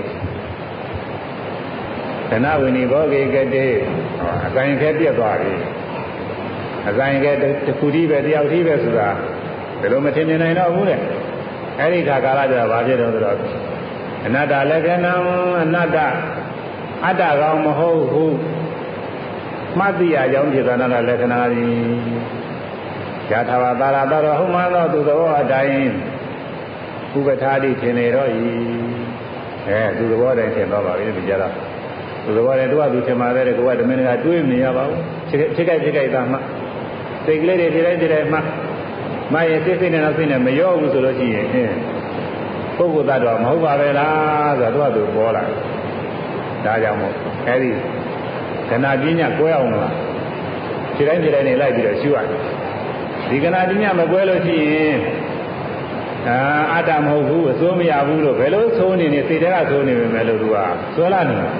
ခဏဝိနိဘောဂေကတိအဆိုင်ခဲပြတ်သွားပြီအဆိုင်ခဲတစ်ခုတည်းပဲတယောက်တည်းပဲဆိုတာဘယ်လိုမထင်မြင်နိုင်တော့ဘူးတဲ့အဲဒီခါကာလကျတော့ဘာဖြစ်တော့ဆိုတော့အနတ္တလက္ခဏာအနတ္တအတ္တကောင်မဟုတ်ဘူးမှတ်သိရကြောင်းဖြစ်သောအနတ္တလက္ခဏာသည်ယထာဝတာရတော်ဟုတ်မှန်သောသူတော်အတိုင်းဥပထာတိထင်နေတော့ဤအဲသူတော်တိုင်းထင်တော့ပါပြီဒီကြတော့သူတော်တိုင်းတို့ကသူထင်ပါတဲ့ကိုကဓမင်းကတွေးမနေရပါဘူးဖြစ်ဖြစ်ကြိုက်ဖြစ်ကြိုက်သားမှစိတ်ကလေးတွေဖြစ်လိုက်ဖြစ်လိုက်မှမရဲ့စိတ်စိတ်နဲ့တော့စိတ်နဲ့မရောဘူးဆိုလို့ရှိရင်ပုဂ္ဂိုလ်သတ္တဝါမဟုတ်ပါပဲလားဆိုတော့သူကသူပေါ်လာဒါကြောင့်မို့အဲဒီခဏပညာကွဲအောင်လားခြေတိုင်းခြေတိုင်းနဲ့လိုက်ပြီးတော့ရှုရတယ်ဒီခဏပညာမကွဲလို့ရှိရင်အာအတ္တမဟုတ်ဘူးအစိုးမရဘူးလို့ဘယ်လိုဆိုးနေနေစိတ်ထဲကဆိုးနေပြီမဲ့လို့သူကဆွဲလာနေတယ်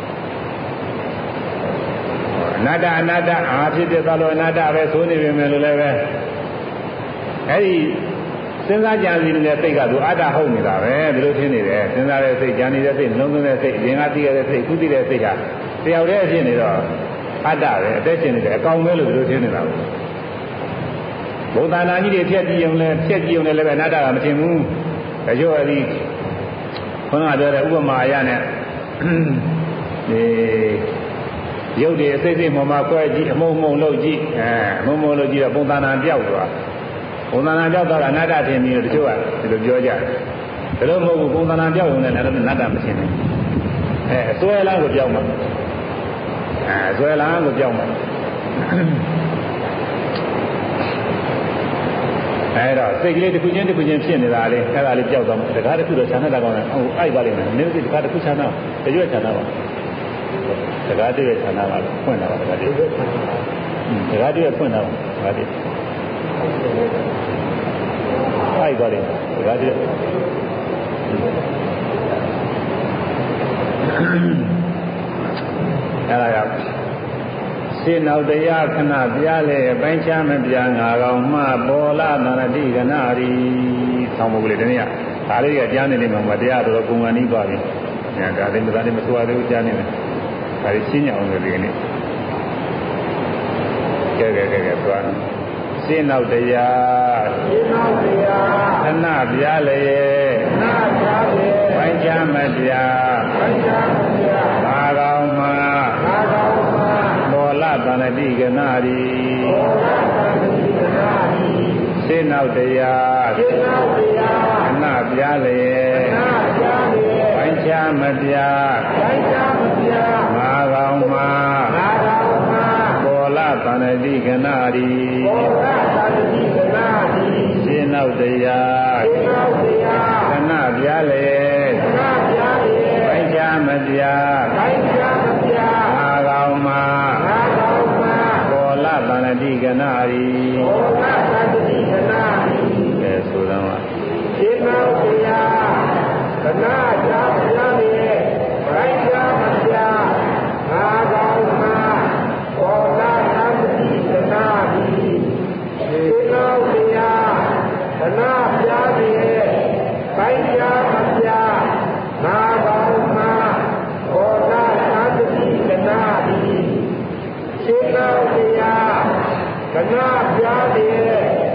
အနတ္တအနတ္တအာဖြစ်ဖြစ်သွားလို့အနတ္တပဲဆိုးနေပြီမဲ့လို့လည်းပဲအဲဒီစဉ်းစားကြံစည်နေတဲ့စိတ်ကသူအတ္တဟုတ်နေတာပဲဒီလိုထင်နေတယ်စဉ်းစားတဲ့စိတ်ကြံနေတဲ့စိတ်နှလုံးသွင်းတဲ့စိတ်ရင်ကသိရတဲ့စိတ်ခုသိတဲ့စိတ်ဟာတယောက်တည်းဖြစ်နေတော့အတ္တပဲအသက်ရှင်နေတယ်အကောင်ပဲလို့ဒီလိုထင်နေတာဘူးဘုဒ္ဓနာကြီးတွေဖြတ်ကြည့်ုံနဲ့ဖြတ်ကြည့်ုံနဲ့လည်းပဲအနတ္တကမထင်ဘူးဒါကြောင့်အဲဒီခေါင်းကပြောတဲ့ဥပမာအရနဲ့ဒီရုပ်တွေအစိတ်စိတ်မှမှကွဲကြည့်အမုံမုံလို့ကြည့်အဲအမုံမုံလို့ကြည့်တော့ပုံသဏ္ဍာန်ပြောက်သွားပုံသဏ္ဍာန်ပြောက်သွားတာအနတ္တထင်ပြီးတော့တချို့ကဒီလိုပြောကြတယ်ဒါလို့မဟုတ်ဘူးပုံသဏ္ဍာန်ပြောက်ုံနဲ့လည်းအနတ္တမထင်ဘူးအဲအစွဲလမ်းကိုပြောက်မှာအဲအစွဲလမ်းကိုပြောက်မှာအဲဒါစိတ်ကလေးတစ်ခုချင်းတစ်ခုချင်းဖြစ်နေတာလေအဲဒါလေးပြောက်သွားမှာတကားတစ်ခုတော့ခြံနေတာကောင်းတယ်ဟိုအိုက်ပါလိမ့်မယ်နည်းနည်းတကားတစ်ခုခြံတာတရွက်ခြံတာပါတကားတရွက်ခြံတာပါဖွင့်တာပါတကားတရွက်တကားတရွက်ဖွင့်တာပါတကားတရွက်အိုက်ပါလိမ့်မယ်တကားတရွက်အဲဒါကြောင့်ရှင်းနောက်တရားခဏပြားလေပိုင်းခြားမပြားငါကောင်မှပေါ်လာသရတိကနာရီဆောင်းမုတ်လေးတနည်းဒါလေးကကြားနေနေမှာတရားတော်ကုံကန်ဤသွားပြီညာဒါလေးမသားလေးမဆိုရသေးဘူးကြားနေတယ်ဒါလေးရှင်းရအောင်လို့ဒီနေ့ကဲကဲကဲကဲသွားရှင်းနောက်တရားရှင်းနောက်တရားခဏပြားလေခဏပြားလေပိုင်းခြားမပြားပိုင်းခြားမပြားငါကောင်မှငါကောင်ပေါ်လာသန္တိကနာရီပေါ်လာသန္တိကနာရီရှင်းနောက်တရားရှင်းနောက်တရားခဏပြားလေခဏပြားလေပိုင်းခြားမပြားပိုင်းခြားမပြားငါကောင်မှငါကောင်မှပေါ်လာသန္တိကနာရီပေါ်လာသန္တိကနာရီရှင်းနောက်တရားရှင်းနောက်တရားခဏပြားလေခဏပြားလေပိုင်းခြားမပြားပိုင်းခြားမပြားငါကောင်မှပေါ်လာသန္တိကနာရီပေါ်လာသန္တိကနာရီကဲဆိုတော့ရှင်းနောက်တရားခဏပြားပြားလေပိုင်းခြားမပြားငါကောင်မှပေါ်လာသန္တိကနာရီရှင်းနောက်တရားခဏပြားလေပိုင်းခြားမပြားငါကောင်မှပေါ်လာသန္တိကနာရီရှင်းနောက်တရားခဏပြားလေ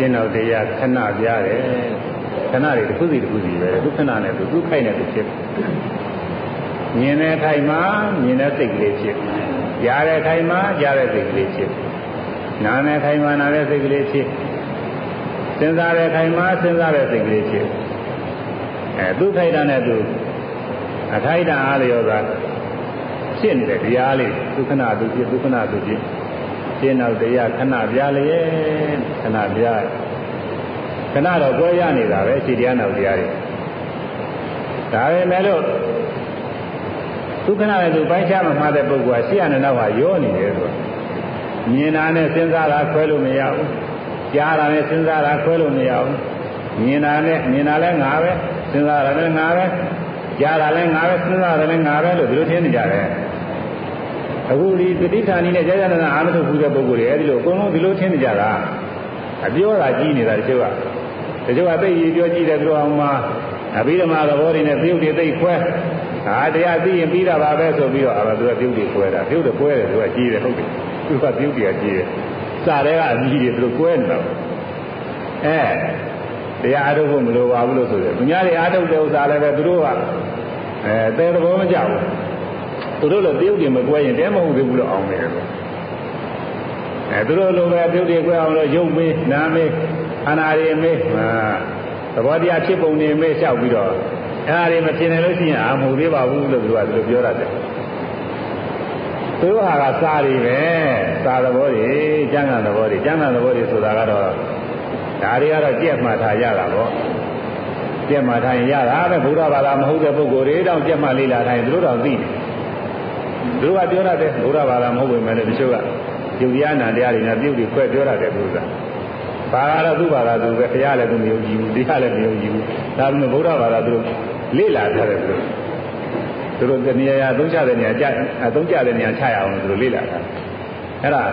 ရှင်းတော့တရားခဏပြရတယ်ခဏတွေတစ်ခုစီတစ်ခုစီပဲသူခဏနဲ့သူသူခိုက်နေသူဖြစ်မြင်တဲ့ခိုက်မှာမြင်တဲ့စိတ်ကလေးဖြစ်ကြားတဲ့ခိုက်မှာကြားတဲ့စိတ်ကလေးဖြစ်နားတဲ့ခိုက်မှာနားတဲ့စိတ်ကလေးဖြစ်စဉ်းစားတဲ့ခိုက်မှာစဉ်းစားတဲ့စိတ်ကလေးဖြစ်အဲသူခိုက်တာနဲ့သူအခိုက်တာအားလျော်စွာဖြစ်နေတဲ့တရားလေးသူခဏသူဖြစ်သူခဏသူဖြစ်ရှင်းတော့တရားခဏပြလျက်ခဏပြခဏတော့ကြွယ်ရနေတာပဲခြေတရားနောက်တရားတွေဒါပဲမဲ့လို့ဒုက္ခနဲ့သူပိုင်းခြားမှမှားတဲ့ပုဂ္ဂိုလ်ကရှေ့ရတဲ့နောက်ကရောနေတယ်ဆိုမြင်တာနဲ့စဉ်းစားတာခွဲလို့မရဘူးကြားတာနဲ့စဉ်းစားတာခွဲလို့မရဘူးမြင်တာနဲ့မြင်တာလည်းငါပဲစဉ်းစားတာလည်းငါပဲကြားတာလည်းငါပဲစဉ်းစားတာလည်းငါပဲလို့ဒီလိုထင်နေကြတယ်အခုဒီတတိဌာနီနဲ့ကြာကြာနာနာအာမထုတ်ဘူးတဲ့ပုဂ္ဂိုလ်တွေအဲဒီလိုအကုန်လုံးဒီလိုထင်နေကြတာအပြောတာကြီးနေတာတချို့ကတချို့ကသိရပြောကြည့်တယ်သူတို့အောင်မှာအဘိဓမ္မာသဘောတွေနဲ့ပြုတ်တွေသိခွဲဟာတရားသိရင်ပြီးတာပါပဲဆိုပြီးတော့အာသူကပြုတ်တွေခွဲတာပြုတ်တွေခွဲတယ်သူကကြီးတယ်ဟုတ်တယ်သူကပြုတ်တွေကကြီးတယ်စာတွေကအကြီးတွေသူတို့ခွဲနေတာအဲတရားအားထုတ်ဖို့မလိုပါဘူးလို့ဆိုတယ်သူများတွေအားထုတ်တဲ့ဥစ္စာလည်းပဲသူတို့ကအဲတဲသဘောမကြဘူးသူတို့လည်းပြုတ်တွေမကွဲရင်တဲမဟုတ်သေးဘူးလို့အောင်နေတယ်အဲသူတို့လိုပဲပြုတ်တွေကွဲအောင်လို့ရုပ်မေးနားမေးခန္ဓာတွေမေးဟာသဘောတရားဖြစ်ပုံတွေမေးလျှောက်ပြီးတော့အဲဒါတွေမဖြစ်နိုင်လို့ရှိရင်အာမဟုတ်သေးပါဘူးလို့သူကသူပြောရတယ်သူတို့ဟာကစာတွေပဲစာသဘောတွေကျမ်းဂန်သဘောတွေကျမ်းဂန်သဘောတွေဆိုတာကတော့ဒါတွေကတော့ကြက်မှတ်ထားရတာပေါ့ကြက်မှတ်ထားရင်ရတာပဲဘုရားဘာသာမဟုတ်တဲ့ပုဂ္ဂိုလ်တွေတောင်ကြက်မှတ်လေ့လာထားရင်သူတို့တော့သိတယ်သူတို့ကပြောရတယ်ဘုရားဘာသာမဟုတ်ပေမဲ့လည်းတချို့ကယုတ်ရနာတရားတွေနဲ့ပြုတ်ပြီးခွဲပြောရတယ်ဘုရားဘာသာတော့သူ့ဘာသာသူပဲတရားလည်းသူမယုံကြည်ဘူးတရားလည်းမယုံကြည်ဘူးဒါပေမဲ့ဘုရားဘာသာသူတို့လေ့လာထားတယ်သူတို့သူတို့တနေရာသုံးချတဲ့နေရာကြအသုံးချတဲ့နေရာချရအောင်သူတို့လေ့လာတာအဲ့ဒါ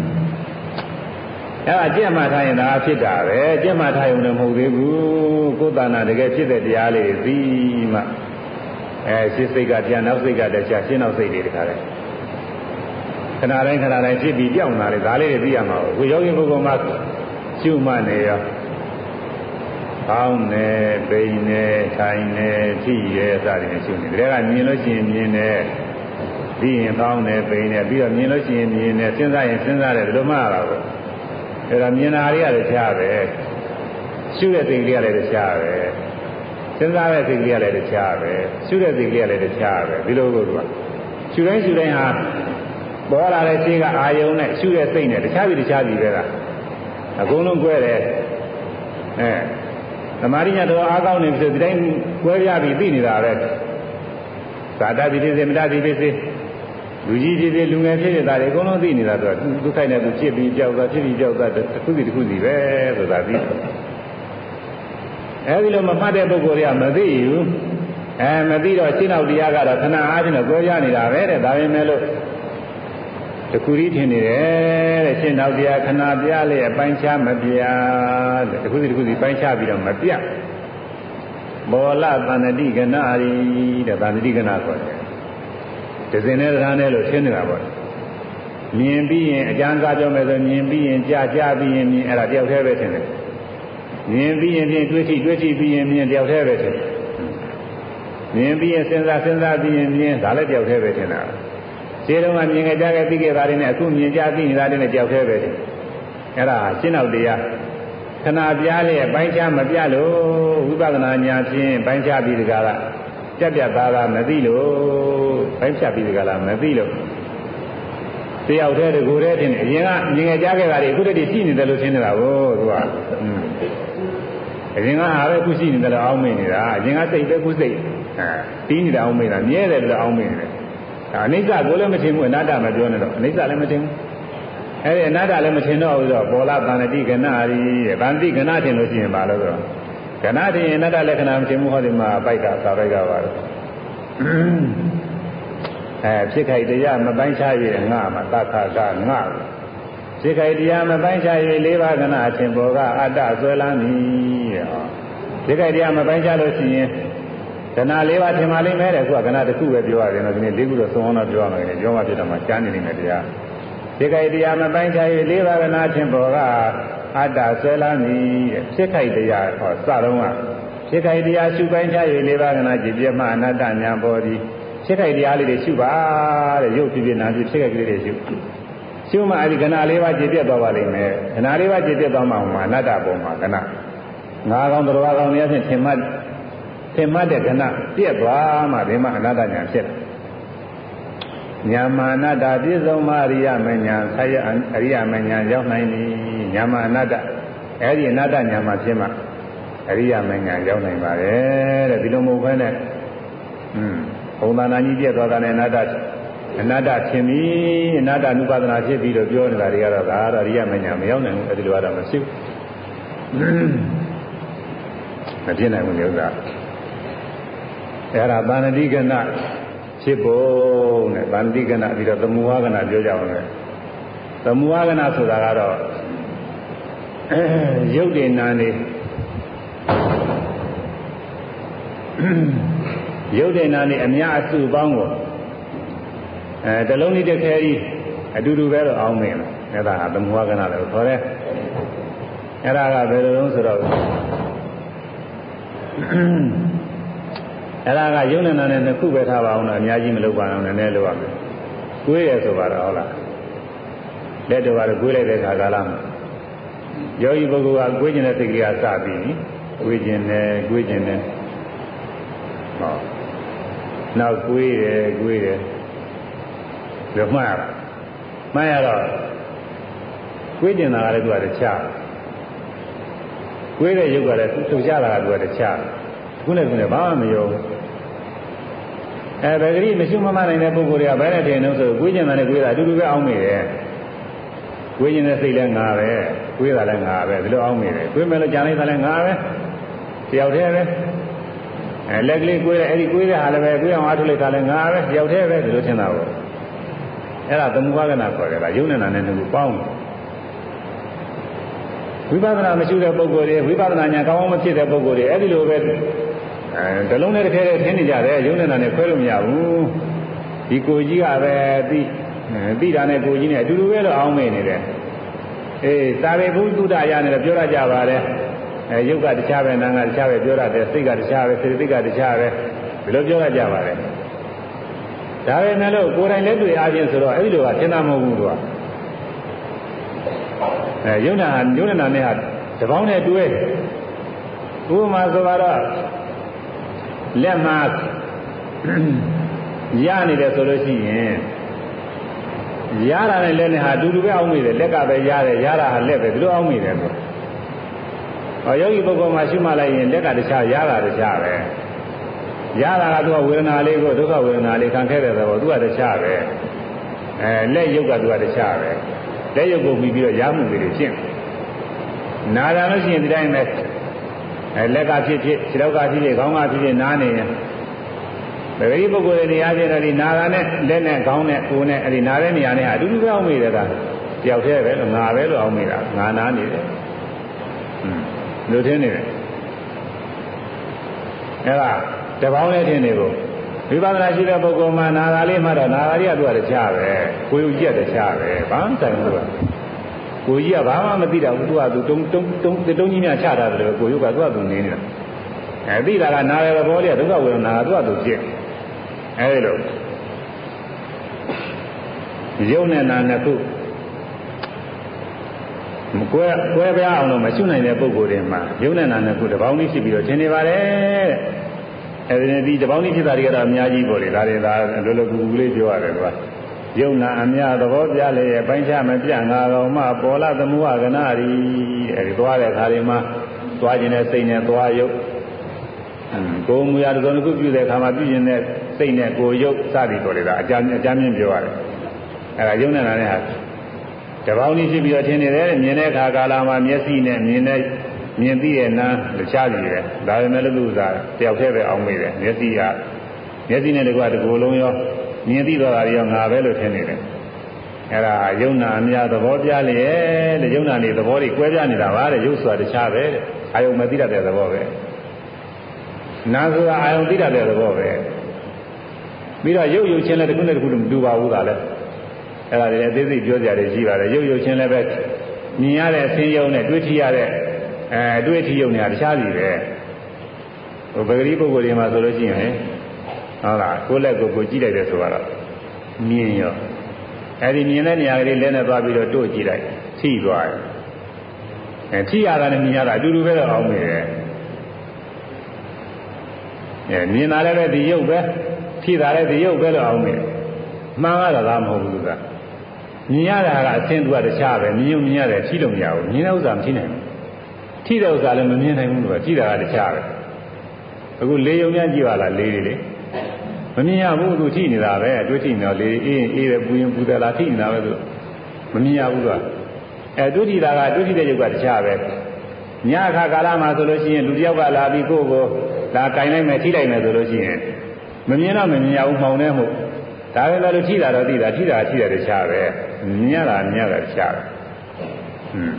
အဲ့ဒါကြက်မှထားရင်ဒါဖြစ်တာပဲကြက်မှထားရုံနဲ့မဟုတ်သေးဘူးကိုယ်တဏ္ဍာတကယ်ဖြစ်တဲ့တရားလေးသိမှအဲရှင်းစိတ်ကပြန်နောက်စိတ်ကတည်းကရှင်းနောက်စိတ်တွေတခါလဲခဏတိုင်းခဏတိုင်းဖြစ်ပြီးကြောက်လာတယ်ဒါလေးတွေသိရမှာကိုယောဂီပုဂ္ဂိုလ်မှရှုမှတ်နေရောကောင်းနေပိန်နေထိုင်နေထိရဲစသည်နဲ့ရှုနေတယ်ဒါကမြင်လို့ရှိရင်မြင်တယ်ပြီးရင်ကောင်းနေပိန်နေပြီးတော့မြင်လို့ရှိရင်မြင်နေစဉ်းစားရင်စဉ်းစားတယ်ဘယ်လိုမှလာတော့အဲဒါမြင်တာတွေကလည်းရှားပဲရှုတဲ့စိတ်တွေကလည်းရှားပဲစဉ်းစားတဲ့စိတ်ကလေးကလည်းတခြားပဲရှုတဲ့စိတ်ကလေးကလည်းတခြားပဲဒီလိုကိုသူကရှုတိုင်းရှုတိုင်းဟာပေါ်လာတဲ့စိတ်ကအာယုံနဲ့ရှုတဲ့စိတ်နဲ့တခြားပြီးတခြားပြီးပဲကအကုန်လုံးကွဲတယ်အဲသမာဓိညာတော်အားကောင်းနေပြီဆိုဒီတိုင်းကွဲပြားပြီးသိနေတာပဲသာတတိဖြစ်စေမတတိဖြစ်စေလူကြီးဖြစ်စေလူငယ်ဖြစ်စေဒါတွေအကုန်လုံးသိနေတာဆိုတော့သူခိုက်နေသူဖြစ်ပြီးကြောက်တာဖြစ်ပြီးကြောက်တာတစ်ခုစီတစ်ခုစီပဲဆိုတာသိတယ်အဲဒီလိုမမှတ်တဲ့ပုဂ္ဂိုလ်တွေကမသိဘူးအဲမသိတော့ရှင်းတော့တရားကတော့ခဏအားဖြင့်တော့ကြွယ်ရနေတာပဲတဲ့ဒါပဲမဲ့လို့တခုရီထင်နေတယ်တဲ့ရှင်းတော့တရားခဏပြလေအပိုင်းခြားမပြတဲ့တခုစီတခုစီပိုင်းခြားပြီးတော့မပြဘောလသန္တိကနာရီတဲ့သန္တိကနာဆိုတယ်ဒဇင်နဲ့တရားနဲ့လို့ထင်နေတာပေါ့မြင်ပြီးရင်အကျမ်းစာပြောမယ်ဆိုမြင်ပြီးရင်ကြားကြားပြီးရင်မြင်အဲ့ဒါတယောက်တည်းပဲထင်တယ်မြင်ပြီးရင်တွေးကြည့်တွေးကြည့်ပြီးရင်မြင်တယောက်တည်းပဲထင်မြင်ပြီးရင်စဉ်းစားစဉ်းစားပြီးရင်မြင်ဒါလည်းတယောက်တည်းပဲထင်တာခြေတော်ကမြင်ကြကြသိခဲ့တာတွေနဲ့အခုမြင်ကြသိနေတာတွေနဲ့တယောက်တည်းပဲထင်အဲ့ဒါရှင်းတော့တရားခဏပြားလေပိုင်းခြားမပြလို့ဝိပဿနာဉာဏ်ဖြင့်ပိုင်းခြားပြီးဒီကလာကြက်ပြတ်သားသားမသိလို့ပိုင်းခြားပြီးဒီကလာမသိလို့တယောက်တည်းတကူတည်းထင်တယ်အရင်ကမြင်ကြခဲ့တာတွေအခုတည်းရှိနေတယ်လို့ထင်နေတာကိုသူကအရင်ကအားပဲခုရှိနေတယ်လို့အောင်းမိနေတာအရင်ကစိတ်ပဲခုစိတ်အဲတီးနေတာအောင်းမိတာမြဲတယ်လို့အောင်းမိနေတယ်ဒါအနိစ္စကိုလည်းမထင်ဘူးအနတ္တမပြောနဲ့တော့အနိစ္စလည်းမထင်ဘူးအဲဒီအနတ္တလည်းမထင်တော့ဘူးဆိုတော့ပေါ်လာတဏ္ဍတိကနာရီတဲ့တဏ္ဍတိကနာထင်လို့ရှိရင်ပါလို့ဆိုတော့ကနာထင်ရင်အနတ္တလက္ခဏာမထင်ဘူးဟောဒီမှာပိုက်တာသာပိုက်ကပါတော့အဲဖြစ်ခိုက်တရားမပိုင်းခြားရငါမှာသက္ခကငါဖြစ်ခိုက်တရားမပိုင်းခြားရလေးပါးကနာအချင်းပေါ်ကအတ္တဆွဲလန်းသည်တဲ့ဟောဖြစ်ခိုက်တရားမပိုင်းခြားလို့ရှိရင်ကနာလေးပါးထင်ပါလိမ့်မယ်တဲ့ခုကကနာတစ်ခုပဲပြောရတယ်နော်ဒီနေ့လေးခုတော့သုံးအောင်တော့ပြောရမယ်လေပြောမှဖြစ်တော့မှကြားနေနေမယ်တရားဖြစ်ခိုက်တရားမပိုင်းခြားရလေးပါးကနာအချင်းပေါ်ကအတ္တဆွဲလာမည်ဖြစ်ခိုက်တရားဟောစတော့ကဖြစ်ခိုက်တရားရှုပိုင်းခြား၍လေးပါးကနာကြည်ပြမှအနတ္တညာပေါ်သည်ဖြစ်ခိုက်တရားလေးတွေရှုပါတဲ့ရုပ်ဖြစ်ဖြစ်နာဖြစ်ဖြစ်ခိုက်ကလေးတွေရှုရှုမှအဲဒီကနာလေးပါးကြည်ပြသွားပါလိမ့်မယ်ကနာလေးပါးကြည်ပြသွားမှမှာအနတ္တပေါ်မှာကနာငါးကောင်တော်ကောင်တွေအဖြစ်ထင်မှတ်ထင်မှတ်တဲ့ကနာပြည့်သွားမှဒီမှာအနတ္တညာဖြစ်တယ်ညာမာနတ္တပြည့်စုံမှအရိယမညာဆရာအရိယမညာရောက်နိုင်ပြီညာမာနတ္တအဲဒီအနတ္တညာမှာဖြစ်မှအရိယမညာရောက်နိုင်ပါတယ်တဲ့ဒီလိုမဟုတ်ဘဲနဲ့อืมဘုံသာနာကြီးပြည့်သွားတဲ့ အနတ္တအနတ္တဖြစ်ပြီအနတ္တ ानु ပါဒနာဖြစ်ပြီးတော့ပြောနေတာတွေကတော့ဒါတော့အရိယမညာမရောက်နိုင်ဘူးအဲဒီလိုကတော့မရှိဘူးမဖြစ်နိုင်ဘူးဥစ္စာအဲ့ဒါဗန္တိကနာဖြစ်ဖို့နဲ့ဗန္တိကနာပြီးတော့သမုဟာကနာပြောကြအောင်လေသမုဟာကနာဆိုတာကတော့ရုပ်တည်နာနေရုပ်တည်နာနေအများအစုပေါင်းကိုအဲတလုံးလေးတစ်ခဲကြီးအတူတူပဲတော့အောင်းနေတယ်အဲ့ဒါကသမုဟာကနာလို့ခေါ်တယ်အဲ့ဒါကဘယ်လိုလဲဆိုတော့အဲ့ဒါကယုံနဲ့နာနဲ့နှစ်ခုပဲထားပါအောင်တော့အများကြီးမလုပ်ပါအောင်နည်းနည်းလုပ်ရမယ်။ကိုယ်ရယ်ဆိုပါတော့ဟုတ်လား။လက်တော်ကတော့ကိုယ်လိုက်တဲ့ခါကာလမှာယောဂီပုဂ္ဂိုလ်ကကိုယ်ကျင်တဲ့စိတ်ကလေးကစပြီးကိုယ်ကျင်တယ်ကိုယ်ကျင်တယ်ဟောနောက်ကိုယ်ရယ်ကိုယ်ရယ်ဘယ်မှတ်ရမှတ်ရတော့ကိုယ်ကျင်တာကလည်းသူကတခြားကိုယ်တဲ့ရုပ်ကလည်းသူလှုပ်ရှားတာကသူကတခြားခုနဲ့ခုနဲ့ဘာမှမယုံအဲဘယ်ကလေးမရှိမမနိုင်တဲ့ပုဂ္ဂိုလ်တွေကဘယ်နဲ့ထင်လို့ဆိုကိုယ်ကျင်တာနဲ့ကိုယ်တာအတူတူပဲအောင်းနေတယ်ကိုယ်ကျင်တဲ့စိတ်လည်းငါပဲကိုယ်တာလည်းငါပဲဒီလိုအောင်းနေတယ်ကိုယ်မဲ့လို့ကြံလိုက်တာလည်းငါပဲတယောက်တည်းပဲအဲလက်ကလေးကိုယ်တဲ့အဲ့ဒီကိုယ်တဲ့ဟာလည်းပဲကိုယ်အောင်အားထုတ်လိုက်တာလည်းငါပဲတယောက်တည်းပဲဒီလိုထင်တာပေါ့အဲ့ဒါသမုဟာကနာခေါ်တယ်ကယုံနေတာနဲ့နှစ်ခုပေါင်းဝိပဿနာမရှိတဲ့ပုဂ္ဂိုလ်တွေဝိပဿနာဉာဏ်ကောင်းအောင်မဖြစ်တဲ့ပုဂ္ဂိုလ်တွေအဲ့ဒီလိုပဲအဲဒလုံးနဲ့တစ်ခဲတည်းထင်းနေကြတယ်ယုံနေတာနဲ့ခွဲလို့မရဘူးဒီကိုကြီးကပဲပြီးပြီးတာနဲ့ကိုကြီးနဲ့အတူတူပဲလို့အောင်းမေ့နေတယ်အေးသာဝေဘုဒ္ဓရနဲ့ပြောရကြပါတယ်အဲယုတ်ကတခြားပဲနာငါတခြားပဲပြောရတယ်စိတ်ကတခြားပဲစေတသိက်ကတခြားပဲဒီလိုပြောရကြပါတယ်ဒါပဲနဲ့လို့ကိုယ်တိုင်လက်တွေ့အားဖြင့်ဆိုတော့အဲ့ဒီလိုကသင်္သာမဟုတ်ဘူးသူကအဲယုံနာယုံနာနဲ့ဟာတပေါင်းနဲ့တွဲဥပမာဆိုတော့လက်မှာရနေတယ်ဆိုလို့ရှိရင်ရတာနဲ့လက်နဲ့ဟာအတူတူပဲအောင်းမိတယ်လက်ကပဲရတယ်ရတာဟာလက်ပဲဒီလိုအောင်းမိတယ်ဆိုဟောယောဂီပုဂ္ဂိုလ်မှာရှိမှလိုက်ရင်လက်ကတခြားရတာတခြားပဲရတာကသူကဝေဒနာလေးကိုဒုက္ခဝေဒနာလေးခံခဲ့တဲ့သဘောသူကတခြားပဲအဲလက်ရုပ်ကသူကတခြားပဲလက်ရုပ်ကိုပြီးပြီးတော့ရမှုတွေဖြစ်နာတာလို့ရှိရင်ဒီတိုင်းပဲအဲလက်ကဖြစ်ဖြစ်ခြေထောက်ကဖြစ်ဖြစ်ခေါင်းကဖြစ်ဖြစ်နားနေရင်ပဂရိပုဂ္ဂိုလ်တွေနေရာချင်းတော့ဒီနာတာနဲ့လက်နဲ့ခေါင်းနဲ့ကိုယ်နဲ့အဲဒီနာတဲ့နေရာနဲ့အတူတူပဲအောင်မိတယ်ကတယောက်တည်းပဲလို့ငါပဲလို့အောင်မိတာငါနာနေတယ်ဟွန်းလူထင်းနေတယ်အဲကတပေါင်းနဲ့ထင်းနေကိုဝိပဿနာရှိတဲ့ပုဂ္ဂိုလ်မှာနာတာလေးမှတော့နာတာကြီးကသူကတခြားပဲကိုယ်ယူကြက်တခြားပဲဘာမှဆိုင်ဘူးကကိုကြီးကဘာမှမသိတာဘူးသူကသူတုံးတုံးတုံးတုံးကြီးများချတာတယ်ကိုရုပ်ကသူကသူနေနေတာအဲသိတာကနာရတဲ့ဘောလေးကဒုက္ခဝေဒနာကသူကသူဖြစ်အဲဒီလိုရုပ်နဲ့နာနှစ်ခုမကွဲကွဲပြားအောင်လို့မရှိနိုင်တဲ့ပုဂ္ဂိုလ်တွေမှာရုပ်နဲ့နာနှစ်ခုတစ်ပေါင်းလေးဖြစ်ပြီးတော့သင်နေပါတယ်အဲဒီဒီတစ်ပေါင်းလေးဖြစ်တာတွေကတော့အများကြီးပေါ့လေဒါတွေဒါလောလောကူကူလေးပြောရတယ်ကွာယုံနာအမြသဘောပြလေရဲ့ပိုင်းခြားမပြငါကောင်မှပေါ်လာသမုဟကနာရီအဲဒီသွားတဲ့ခါတွေမှာသွားခြင်းနဲ့စိတ်နဲ့သွားယုတ်ကိုယ်မူရတော်တစ်ခုပြုတဲ့အခါမှာပြုခြင်းနဲ့စိတ်နဲ့ကိုယ်ယုတ်စသည်ပေါ်လေဒါအကြမ်းအကြမ်းမြင့်ပြောရတယ်အဲဒါယုံနေတာနဲ့ဟာတပေါင်းကြီးဖြစ်ပြီးတော့ထင်နေတယ်မြင်တဲ့အခါကာလမှာမျက်စိနဲ့မြင်တဲ့မြင်သိတဲ့နားတခြားစီပဲဒါပေမဲ့လို့သူကတယောက်တည်းပဲအောင်မိတယ်မျက်စိကမျက်စိနဲ့တကွာတစ်ကိုယ်လုံးရောမြင်သိတော့တာရောငါပဲလို့ထင်နေတယ်အဲ့ဒါယုံနာအများသဘောပြလျက်တဲ့ယုံနာနေသဘောတွေကွဲပြားနေတာပါတဲ့ယုတ်ဆိုတာတခြားပဲတဲ့အာယုံမသိတတ်တဲ့သဘောပဲနာဆိုတာအာယုံသိတတ်တဲ့သဘောပဲပြီးတော့ယုတ်ယုတ်ချင်းလည်းတစ်ခုနဲ့တစ်ခုမတူပါဘူးသာလဲအဲ့ဒါတွေလည်းအသေးစိတ်ပြောကြရတယ်ရှိပါတယ်ယုတ်ယုတ်ချင်းလည်းပဲမြင်ရတဲ့အဆင်းရုံနဲ့တွေ့ထိရတဲ့အဲတွေ့ထိရုံနဲ့တခြားစီပဲဟိုပဂတိပုဂ္ဂိုလ်တွေမှာဆိုလို့ရှိရင်ဟုတ်လားကိုယ်လက်ကိုကိုကြည့်လိုက်တယ်ဆိုတော့မြင်ရောအဲဒီမြင်တဲ့နေရာကလေးလက်နဲ့သွားပြီးတော့တို့ကြည့်လိုက်ထိသွားတယ်အဲထိရတာနဲ့မြင်ရတာအတူတူပဲတော့အောင်နေတယ်အဲမြင်တာလည်းပဲဒီရုပ်ပဲထိတာလည်းဒီရုပ်ပဲတော့အောင်နေတယ်မှန်ကတော့ဒါမဟုတ်ဘူးကမြင်ရတာကအသင်သူကတခြားပဲမြင်ုံမြင်ရတယ်ထိလို့မရဘူးမြင်တဲ့ဥစ္စာမထိနိုင်ဘူးထိတဲ့ဥစ္စာလည်းမမြင်နိုင်ဘူးလို့ထိတာကတခြားပဲအခုလေယုံများကြည့်ပါလားလေတွေလေမမြင်ရဘူးသူထိနေတာပဲအတွေ့ထိနေတော့လေအေးအေးပဲပူရင်ပူတယ်လားထိနေတာပဲသူမမြင်ရဘူးကအဲတွေ့ထိတာကတွေ့ထိတဲ့ရုပ်ကတခြားပဲညအခါကာလမှာဆိုလို့ရှိရင်လူတယောက်ကလာပြီးကိုယ့်ကိုလာကင်လိုက်မယ်ထိလိုက်မယ်ဆိုလို့ရှိရင်မမြင်တော့မမြင်ရဘူးမှောင်နေမှုဒါပဲလို့ထိတာတော့ထိတာထိတာထိတယ်တခြားပဲမြင်ရတာမြင်ရတာတခြားပဲဟွန်း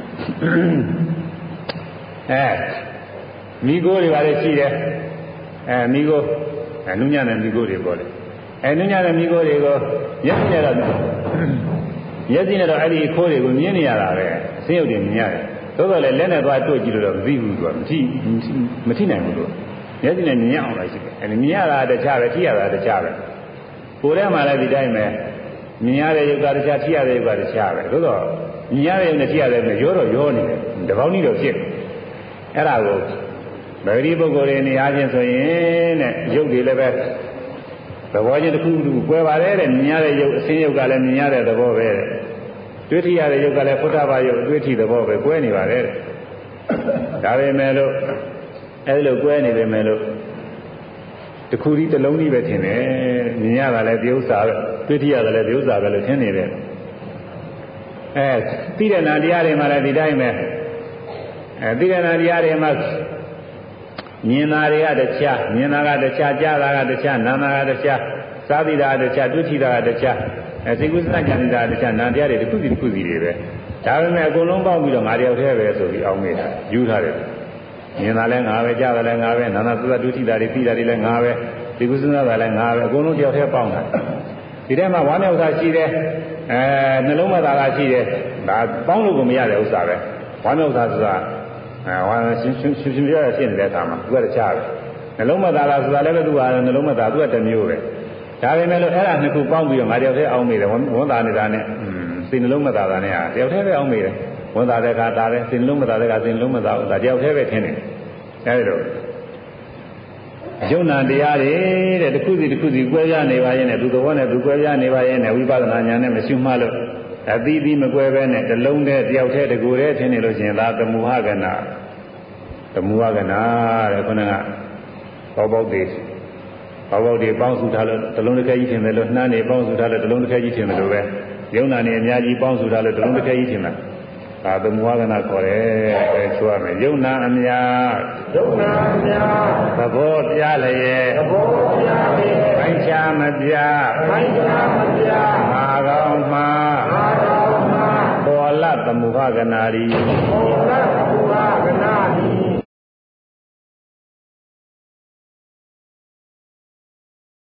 အဲမိโกတွေပါလေရှိတယ်အဲမိโกအဲနုညံ့တဲ့မိโกတွေပေါ့လေအဲနုညံ့တဲ့မိโกတွေကိုမျက်စိနဲ့တော့မျက်စိနဲ့တော့အဲ့ဒီအခိုးတွေကိုမြင်နေရတာပဲဆင်းရုပ်တွေမြင်ရတယ်သို့တော်လည်းလက်နဲ့သွားတွေ့ကြည့်လို့တော့မသိဘူးသူကမထိမထိနိုင်ဘူးလို့မျက်စိနဲ့မြင်အောင်လိုက်ရှိတယ်အဲဒီမြင်ရတာတခြားပဲထိရတာတခြားပဲကိုယ်ထဲမှာလည်းဒီတိုင်းပဲမြင်ရတဲ့ယုတ်ကတခြားထိရတဲ့ယုတ်ကတခြားပဲသို့တော့မြင်ရတဲ့ယုတ်နဲ့ထိရတဲ့ယုတ်နဲ့ရောတော့ရောနေတယ်တပေါင်းနည်းတော့ဖြစ်အဲ့ဒါကိုဗဂတိပုဂ္ဂိုလ်တွေနေအားချင်းဆိုရင်တဲ့ယုတ်တွေလည်းပဲသဘောချင်းတစ်ခုတစ်ခုကွဲပါတယ်တဲ့မြင်ရတဲ့ယုတ်အစင်းယုတ်ကလည်းမြင်ရတဲ့သဘောပဲတဲ့တွေ့ထိရတဲ့ယုတ်ကလည်းဖုဒ္ဓဘာယုတ်တွေ့ထိသဘောပဲကွဲနေပါတယ်တဲ့ဒါပေမဲ့လို့အဲ့လိုကွဲနေပေမဲ့လို့တခုဒီတစ်လုံးကြီးပဲထင်တယ်မြင်ရတာလည်းဒီဥစ္စာပဲတွေ့ထိရတယ်လည်းဒီဥစ္စာပဲလို့ထင်နေတယ်အဲသိတဲ့နာတရားတွေမှာလည်းဒီတိုင်းပဲအဲသိတဲ့နာတရားတွေမှာမြင်တာတွေကတခြားမြင်တာကတခြားကြားတာကတခြားနာတာကတခြားစားသိတာကတခြားတွေ့ထိတာကတခြားအဲစိတ်ကူးစဉာဏ်တာကတခြားနာတရားတွေတစ်ခုစီတစ်ခုစီတွေပဲဒါပေမဲ့အကုန်လုံးပေါင်းပြီးတော့ငါတယောက်တည်းပဲဆိုပြီးအောင်းနေတာယူထားတယ်မြင်တာလည်းငါပဲကြားတာလည်းငါပဲနာနာသသတွေ့ထိတာတွေသိတာတွေလည်းငါပဲစိတ်ကူးစဉာဏ်တာလည်းငါပဲအကုန်လုံးတယောက်တည်းပေါင်းတာဒီထဲမှာဝမ်းမြောက်တာရှိတယ်အဲနှလုံးမသာတာရှိတယ်ဒါပေါင်းလို့ကိုမရတဲ့ဥစ္စာပဲဝမ်းမြောက်တာဆိုတာအဲဝမ်းရှင်ရှင်ရှင်ရှင်ပြရဖြစ်နေတဲ့အခါမှာသူကတခြားပဲနှလုံးမသာတာဆိုတာလည်းပဲသူကနှလုံးမသာသူကတစ်မျိုးပဲဒါပေမဲ့လို့အဲ့ဒါနှစ်ခုပေါင်းပြီးတော့ငါတယောက်တည်းအောင်မိတယ်ဝန်သာနေတာနဲ့စိတ်နှလုံးမသာတာနဲ့ဟာတယောက်တည်းပဲအောင်မိတယ်ဝန်သာတဲ့ကသာတယ်စိတ်နှလုံးမသာတဲ့ကစိတ်နှလုံးမသာဘူးဒါတယောက်တည်းပဲထင်တယ်အဲဒီတော့ယုံနာတရားတွေတဲ့တစ်ခုစီတစ်ခုစီကွဲပြားနေပါရဲ့နဲ့သူသဘောနဲ့သူကွဲပြားနေပါရဲ့နဲ့ဝိပဿနာဉာဏ်နဲ့မရှုမှတ်လို့အသီးသီးမကွဲပဲနဲ့တစ်လုံးတည်းတယောက်တည်းတကူတည်းထင်နေလို့ရှိရင်ဒါသမုဟကနာသမုဟကနာတဲ့ခေါင်းကဘောပေါက်တွေဘောပေါက်တွေပေါင်းစုထားလို့တစ်လုံးတစ်ခဲကြီးထင်တယ်လို့နှမ်းတွေပေါင်းစုထားလို့တစ်လုံးတစ်ခဲကြီးထင်တယ်လို့ပဲယုံနာနေအများကြီးပေါင်းစုထားလို့တစ်လုံးတစ်ခဲကြီးထင်တာဒါသမုဟကနာခေါ်တယ်အဲဆိုရမယ်ယုံနာအများယုံနာအများသဘောတရားလည်းရဲ့သဘောတရားလည်းခိုင်ချာမပြခိုင်ချာမပြမာကောင်းမှာမာကောင်းမှာပေါ်လသမုဟကနာရီပေါ်လသမုဟကနာ